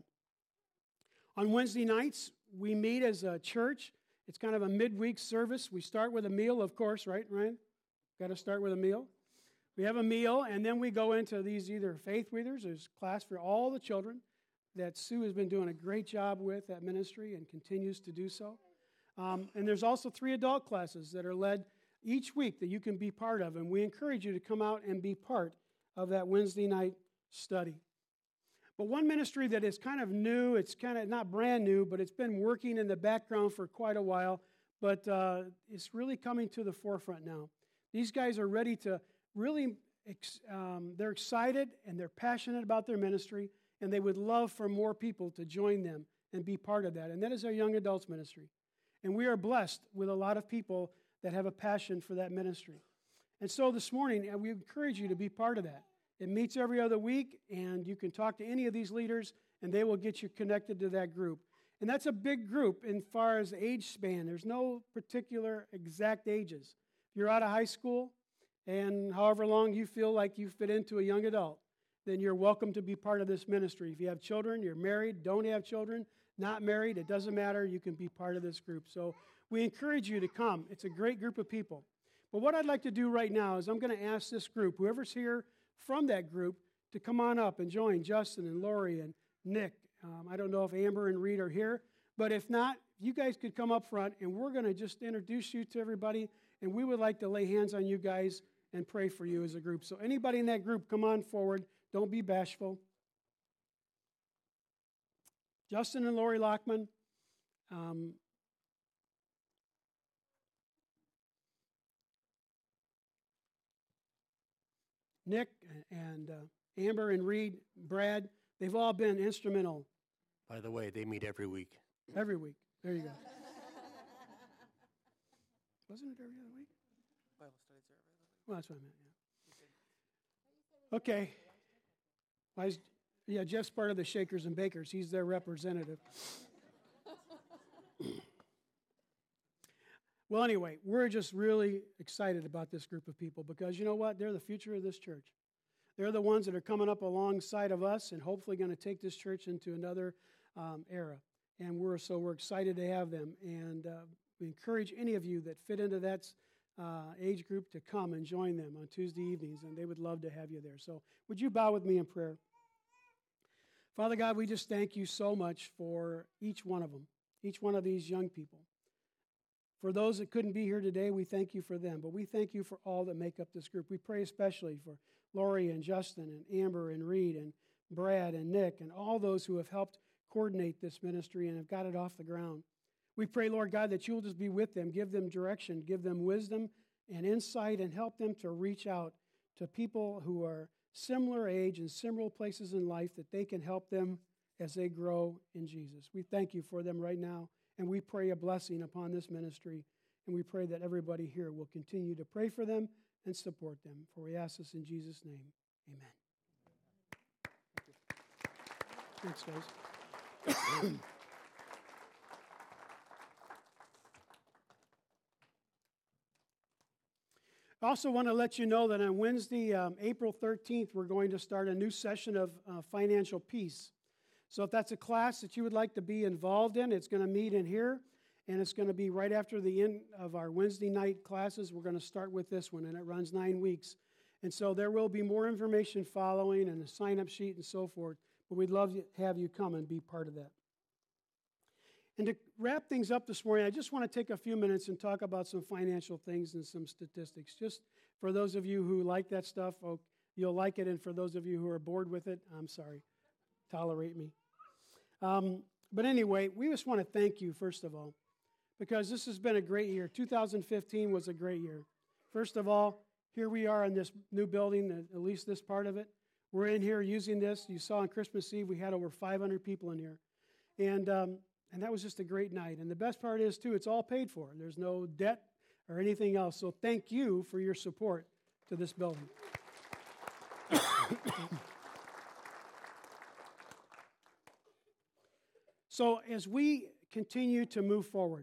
On Wednesday nights, we meet as a church. It's kind of a midweek service. We start with a meal, of course, right, Ryan? Got to start with a meal. We have a meal, and then we go into these either faith readers. There's class for all the children that Sue has been doing a great job with that ministry and continues to do so. And there's also 3 adult classes that are led each week that you can be part of, and we encourage you to come out and be part of that Wednesday night study. But one ministry that is kind of new, it's kind of not brand new, but it's been working in the background for quite a while, but it's really coming to the forefront now. These guys are ready to really, they're excited and they're passionate about their ministry, and they would love for more people to join them and be part of that. And that is our young adults ministry. And we are blessed with a lot of people that have a passion for that ministry. And so this morning, we encourage you to be part of that. It meets every other week, and you can talk to any of these leaders, and they will get you connected to that group. And that's a big group as far as age span. There's no particular exact ages. If you're out of high school, and however long you feel like you fit into a young adult, then you're welcome to be part of this ministry. If you have children, you're married, don't have children, not married, it doesn't matter. You can be part of this group. So we encourage you to come. It's a great group of people. But what I'd like to do right now is I'm going to ask this group, whoever's here from that group, to come on up and join Justin and Lori and Nick. I don't know if Amber and Reed are here, but if not, you guys could come up front, and we're going to just introduce you to everybody, and we would like to lay hands on you guys and pray for you as a group. So anybody in that group, come on forward. Don't be bashful. Justin and Lori Lockman. Nick and Amber and Reed, Brad, they've all been instrumental. By the way, they meet every week. Every week. There you go. Wasn't it every other week? Bible studies are every other week. Well, that's what I meant, yeah. Okay. Yeah, Jeff's part of the Shakers and Bakers. He's their representative. Well, anyway, we're just really excited about this group of people because you know what? They're the future of this church. They're the ones that are coming up alongside of us and hopefully going to take this church into another era. And we're excited to have them. And we encourage any of you that fit into that age group to come and join them on Tuesday evenings, and they would love to have you there. So would you bow with me in prayer? Father God, we just thank you so much for each one of them, each one of these young people. For those that couldn't be here today, we thank you for them, but we thank you for all that make up this group. We pray especially for Lori and Justin and Amber and Reed and Brad and Nick and all those who have helped coordinate this ministry and have got it off the ground. We pray, Lord God, that you'll just be with them, give them direction, give them wisdom and insight, and help them to reach out to people who are similar age and similar places in life that they can help them as they grow in Jesus. We thank you for them right now, and we pray a blessing upon this ministry, and we pray that everybody here will continue to pray for them and support them. For we ask this in Jesus' name. Amen. Thanks, guys. I also want to let you know that on Wednesday, April 13th, we're going to start a new session of financial peace. So if that's a class that you would like to be involved in, it's going to meet in here, and it's going to be right after the end of our Wednesday night classes. We're going to start with this one, and it runs 9 weeks. And so there will be more information following and a sign-up sheet and so forth, but we'd love to have you come and be part of that. And to wrap things up this morning, I just want to take a few minutes and talk about some financial things and some statistics. Just for those of you who like that stuff, you'll like it. And for those of you who are bored with it, I'm sorry. Tolerate me. But anyway, we just want to thank you, first of all, because this has been a great year. 2015 was a great year. First of all, here we are in this new building, at least this part of it. We're in here using this. You saw on Christmas Eve, we had over 500 people in here. And that was just a great night. And the best part is, too, it's all paid for. There's no debt or anything else. So thank you for your support to this building. So as we continue to move forward,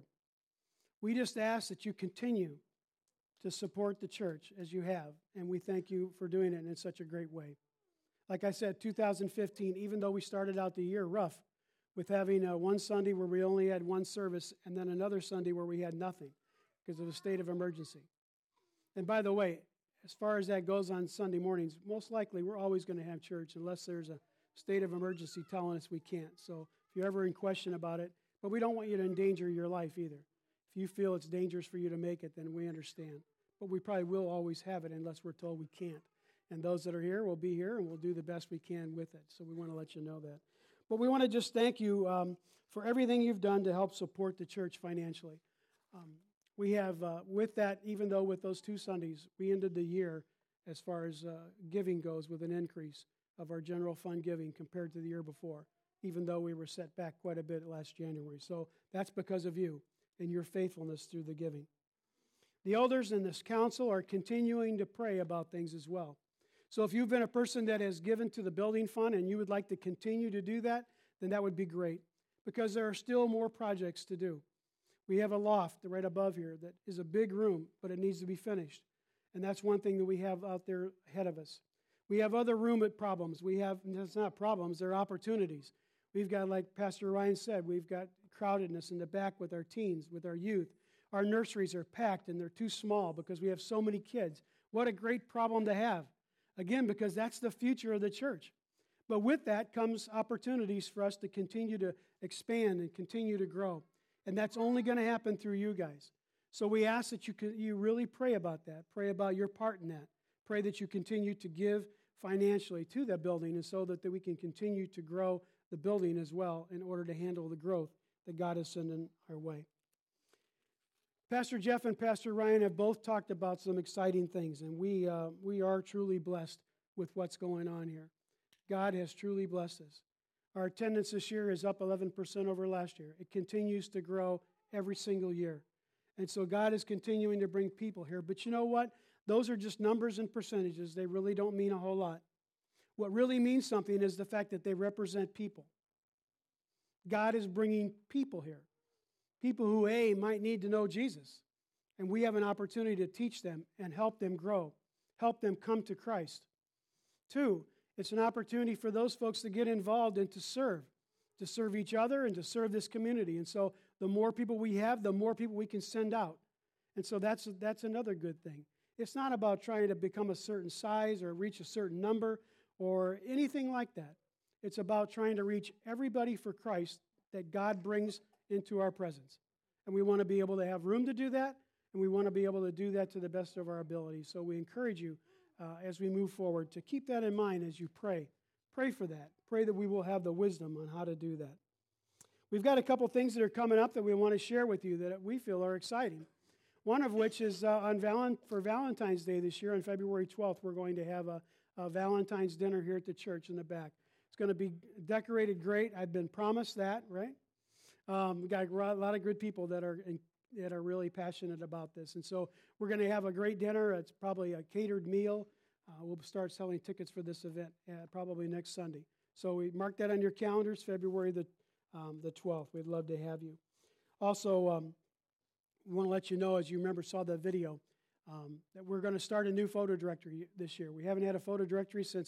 we just ask that you continue to support the church as you have, and we thank you for doing it in such a great way. Like I said, 2015, even though we started out the year rough with having one Sunday where we only had one service and then another Sunday where we had nothing because of a state of emergency. And by the way, as far as that goes on Sunday mornings, most likely we're always going to have church unless there's a state of emergency telling us we can't. So if you're ever in question about it, but we don't want you to endanger your life either. If you feel it's dangerous for you to make it, then we understand. But we probably will always have it unless we're told we can't. And those that are here will be here, and we'll do the best we can with it. So we want to let you know that. But we want to just thank you for everything you've done to help support the church financially. We have, with that, even though with those 2 Sundays, we ended the year as far as giving goes with an increase of our general fund giving compared to the year before, even though we were set back quite a bit last January. So that's because of you and your faithfulness through the giving. The elders in this council are continuing to pray about things as well. So if you've been a person that has given to the building fund and you would like to continue to do that, then that would be great, because there are still more projects to do. We have a loft right above here that is a big room, but it needs to be finished. And that's one thing that we have out there ahead of us. We have other room problems. That's not problems, they're opportunities. We've got, like Pastor Ryan said, we've got crowdedness in the back with our teens, with our youth. Our nurseries are packed and they're too small because we have so many kids. What a great problem to have. Again, because that's the future of the church. But with that comes opportunities for us to continue to expand and continue to grow. And that's only going to happen through you guys. So we ask that you really pray about that. Pray about your part in that. Pray that you continue to give financially to that building, and so that we can continue to grow the building as well in order to handle the growth that God is sending our way. Pastor Jeff and Pastor Ryan have both talked about some exciting things, and we are truly blessed with what's going on here. God has truly blessed us. Our attendance this year is up 11% over last year. It continues to grow every single year. And so God is continuing to bring people here. But you know what? Those are just numbers and percentages. They really don't mean a whole lot. What really means something is the fact that they represent people. God is bringing people here. People who, might need to know Jesus. And we have an opportunity to teach them and help them grow, help them come to Christ. 2, it's an opportunity for those folks to get involved and to serve each other and to serve this community. And so the more people we have, the more people we can send out. And so that's another good thing. It's not about trying to become a certain size or reach a certain number or anything like that. It's about trying to reach everybody for Christ that God brings into our presence. And we want to be able to have room to do that, and we want to be able to do that to the best of our ability. So we encourage you as we move forward to keep that in mind as you pray. Pray for that. Pray that we will have the wisdom on how to do that. We've got a couple things that are coming up that we want to share with you that we feel are exciting. One of which is for Valentine's Day this year on February 12th, we're going to have a Valentine's dinner here at the church in the back. It's going to be decorated great. I've been promised that, right? We've got a lot of good people that are really passionate about this. And so we're going to have a great dinner. It's probably a catered meal. We'll start selling tickets for this event probably next Sunday. So we mark that on your calendars, February the 12th. We'd love to have you. Also, we want to let you know, as you saw the video, that we're going to start a new photo directory this year. We haven't had a photo directory since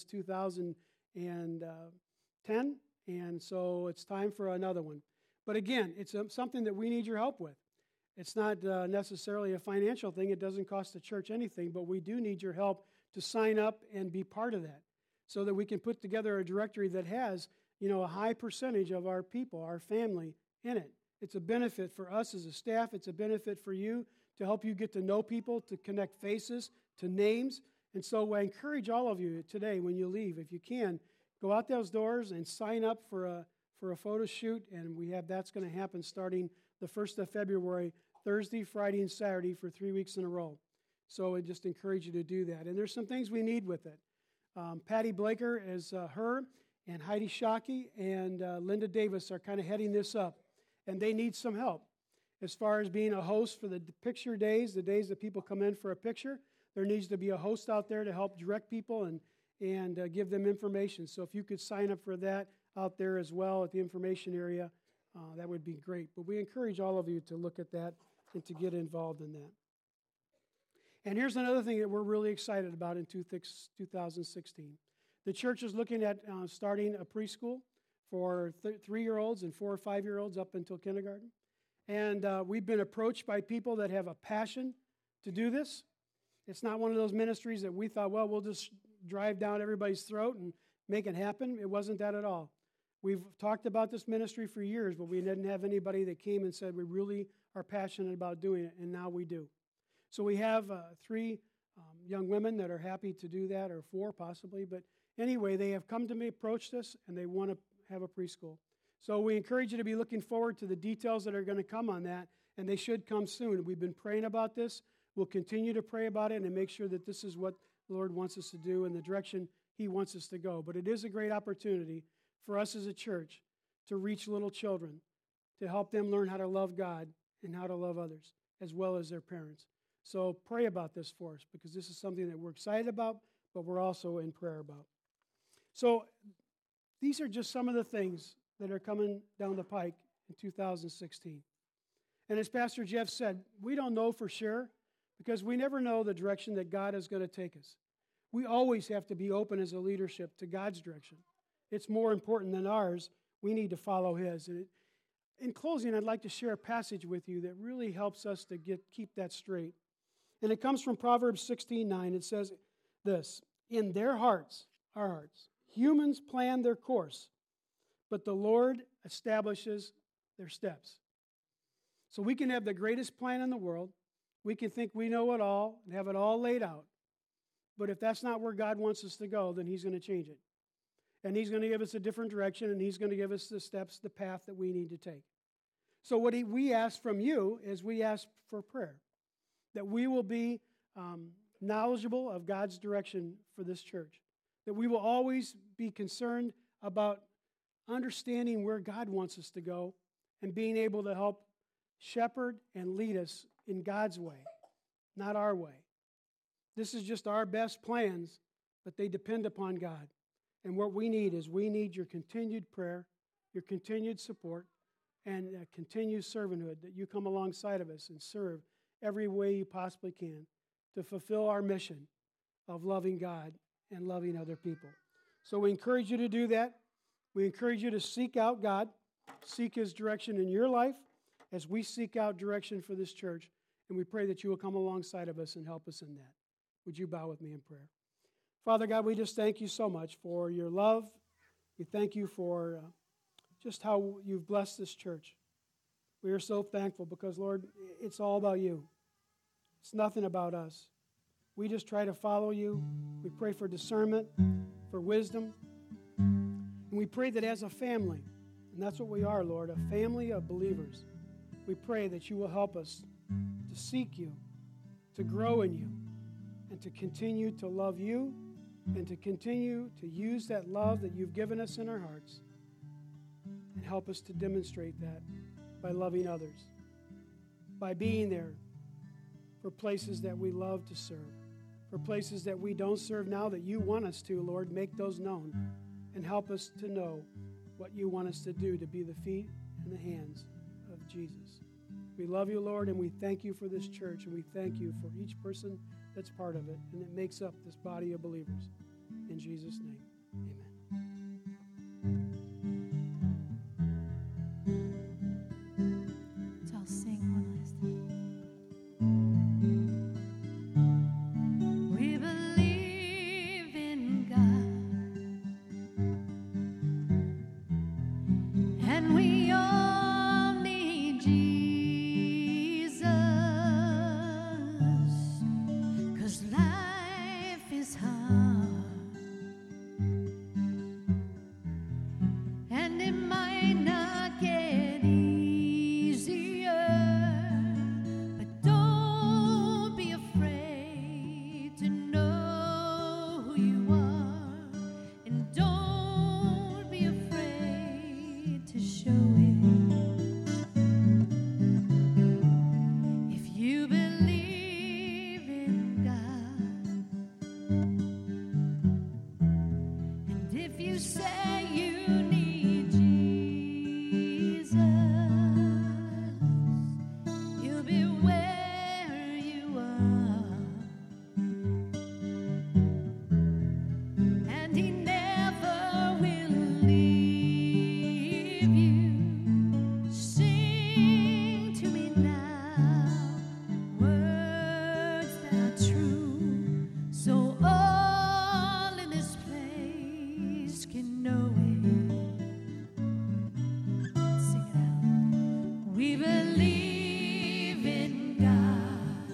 2010, and so it's time for another one. But again, it's something that we need your help with. It's not necessarily a financial thing. It doesn't cost the church anything, but we do need your help to sign up and be part of that so that we can put together a directory that has, a high percentage of our people, our family in it. It's a benefit for us as a staff. It's a benefit for you to help you get to know people, to connect faces, to names. And so I encourage all of you today when you leave, if you can, go out those doors and sign up for for a photo shoot, and that's going to happen starting the 1st of February, Thursday, Friday, and Saturday for 3 weeks in a row. So I just encourage you to do that. And there's some things we need with it. Patty Blaker is her, and Heidi Shockey and Linda Davis are kind of heading this up, and they need some help. As far as being a host for the picture days, the days that people come in for a picture, there needs to be a host out there to help direct people and give them information. So if you could sign up for that out there as well at the information area, that would be great. But we encourage all of you to look at that and to get involved in that. And here's another thing that we're really excited about in 2016. The church is looking at starting a preschool for 3-year-olds and 4 or 5-year-olds up until kindergarten. And we've been approached by people that have a passion to do this. It's not one of those ministries that we thought, well, we'll just drive down everybody's throat and make it happen. It wasn't that at all. We've talked about this ministry for years, but we didn't have anybody that came and said we really are passionate about doing it, and now we do. So we have 3 young women that are happy to do that, or 4 possibly. But anyway, they have come to me, approached us, and they want to have a preschool. So we encourage you to be looking forward to the details that are going to come on that, and they should come soon. We've been praying about this. We'll continue to pray about it and make sure that this is what the Lord wants us to do and the direction He wants us to go. But it is a great opportunity for us as a church to reach little children, to help them learn how to love God and how to love others, as well as their parents. So pray about this for us, because this is something that we're excited about, but we're also in prayer about. So these are just some of the things that are coming down the pike in 2016. And as Pastor Jeff said, we don't know for sure, because we never know the direction that God is going to take us. We always have to be open as a leadership to God's direction. It's more important than ours. We need to follow His. And in closing, I'd like to share a passage with you that really helps us to keep that straight. And it comes from Proverbs 16:9. It says this: in their hearts, our hearts, humans plan their course, but the Lord establishes their steps. So we can have the greatest plan in the world. We can think we know it all and have it all laid out. But if that's not where God wants us to go, then He's going to change it. And He's going to give us a different direction, and He's going to give us the steps, the path that we need to take. So what we ask from you is we ask for prayer, that we will be knowledgeable of God's direction for this church, that we will always be concerned about understanding where God wants us to go and being able to help shepherd and lead us in God's way, not our way. This is just our best plans, but they depend upon God. And what we need is we need your continued prayer, your continued support, and continued servanthood, that you come alongside of us and serve every way you possibly can to fulfill our mission of loving God and loving other people. So we encourage you to do that. We encourage you to seek out God, seek His direction in your life as we seek out direction for this church, and we pray that you will come alongside of us and help us in that. Would you bow with me in prayer? Father God, we just thank you so much for your love. We thank you for just how you've blessed this church. We are so thankful because, Lord, it's all about you. It's nothing about us. We just try to follow you. We pray for discernment, for wisdom. And we pray that as a family, and that's what we are, Lord, a family of believers, we pray that you will help us to seek you, to grow in you, and to continue to love you, and to continue to use that love that you've given us in our hearts, and help us to demonstrate that by loving others, by being there for places that we love to serve, for places that we don't serve now that you want us to, Lord. Make those known and help us to know what you want us to do to be the feet and the hands of Jesus. We love you, Lord, and we thank you for this church, and we thank you for each person that's part of it and that makes up this body of believers. In Jesus' name, amen. So I'll sing one last time. We believe in God, and we all need Jesus, 'cause life is hard to show it. If you believe in God, and if you say you need Jesus, you'll be where you are, and He never will leave you. Sing to me now words that are true, so all in this place can know it. Sing it out. We believe in God,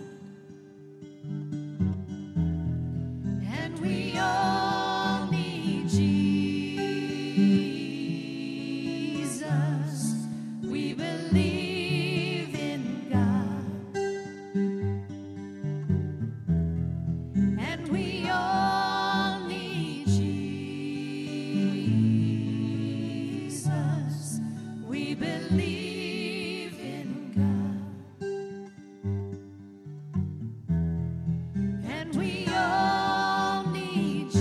and we all need Jesus. We believe in God, and we all need Jesus. We believe in God, and we all need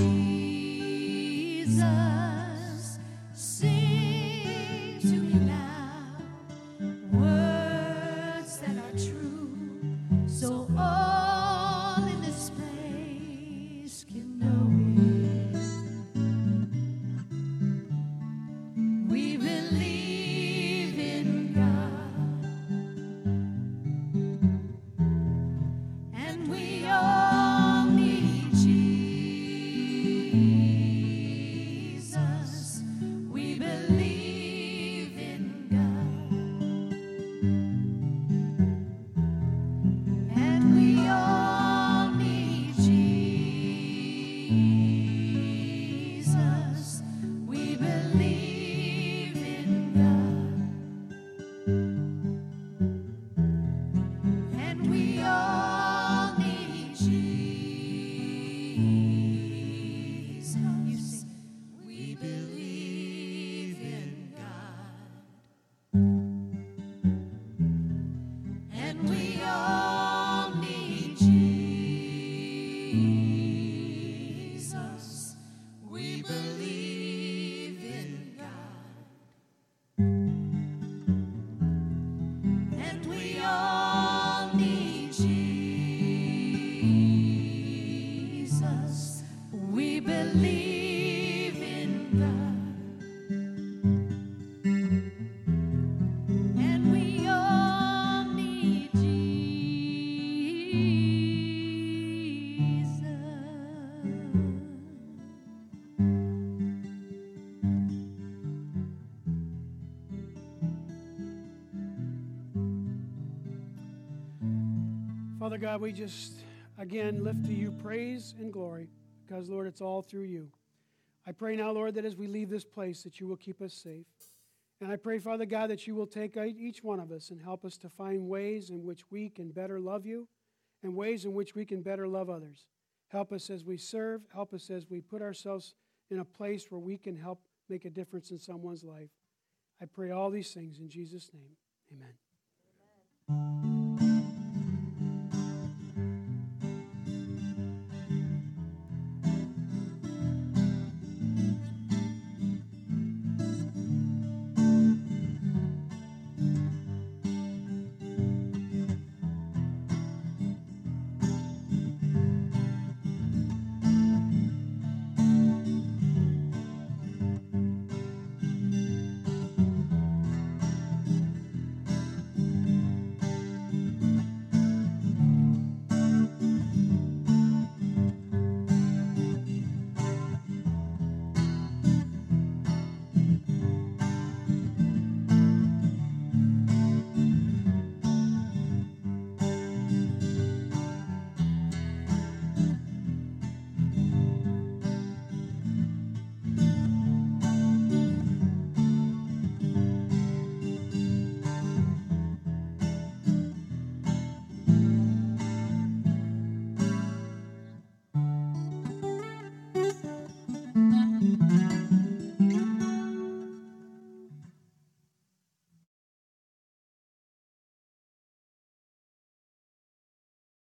Jesus. Sing to me now words that are true, so all in this place can know it. We believe in God, and we all need Jesus. We believe in God, and we all need Jesus. We believe in God, and we all need Jesus. You sing. We believe in God, and we all need Jesus. We believe in God, and we all need Jesus. We believe in God, and we all need Jesus. Father God, we just again lift to you praise and glory because, Lord, it's all through you. I pray now, Lord, that as we leave this place that you will keep us safe. And I pray, Father God, that you will take each one of us and help us to find ways in which we can better love you and ways in which we can better love others. Help us as we serve. Help us as we put ourselves in a place where we can help make a difference in someone's life. I pray all these things in Jesus' name. Amen.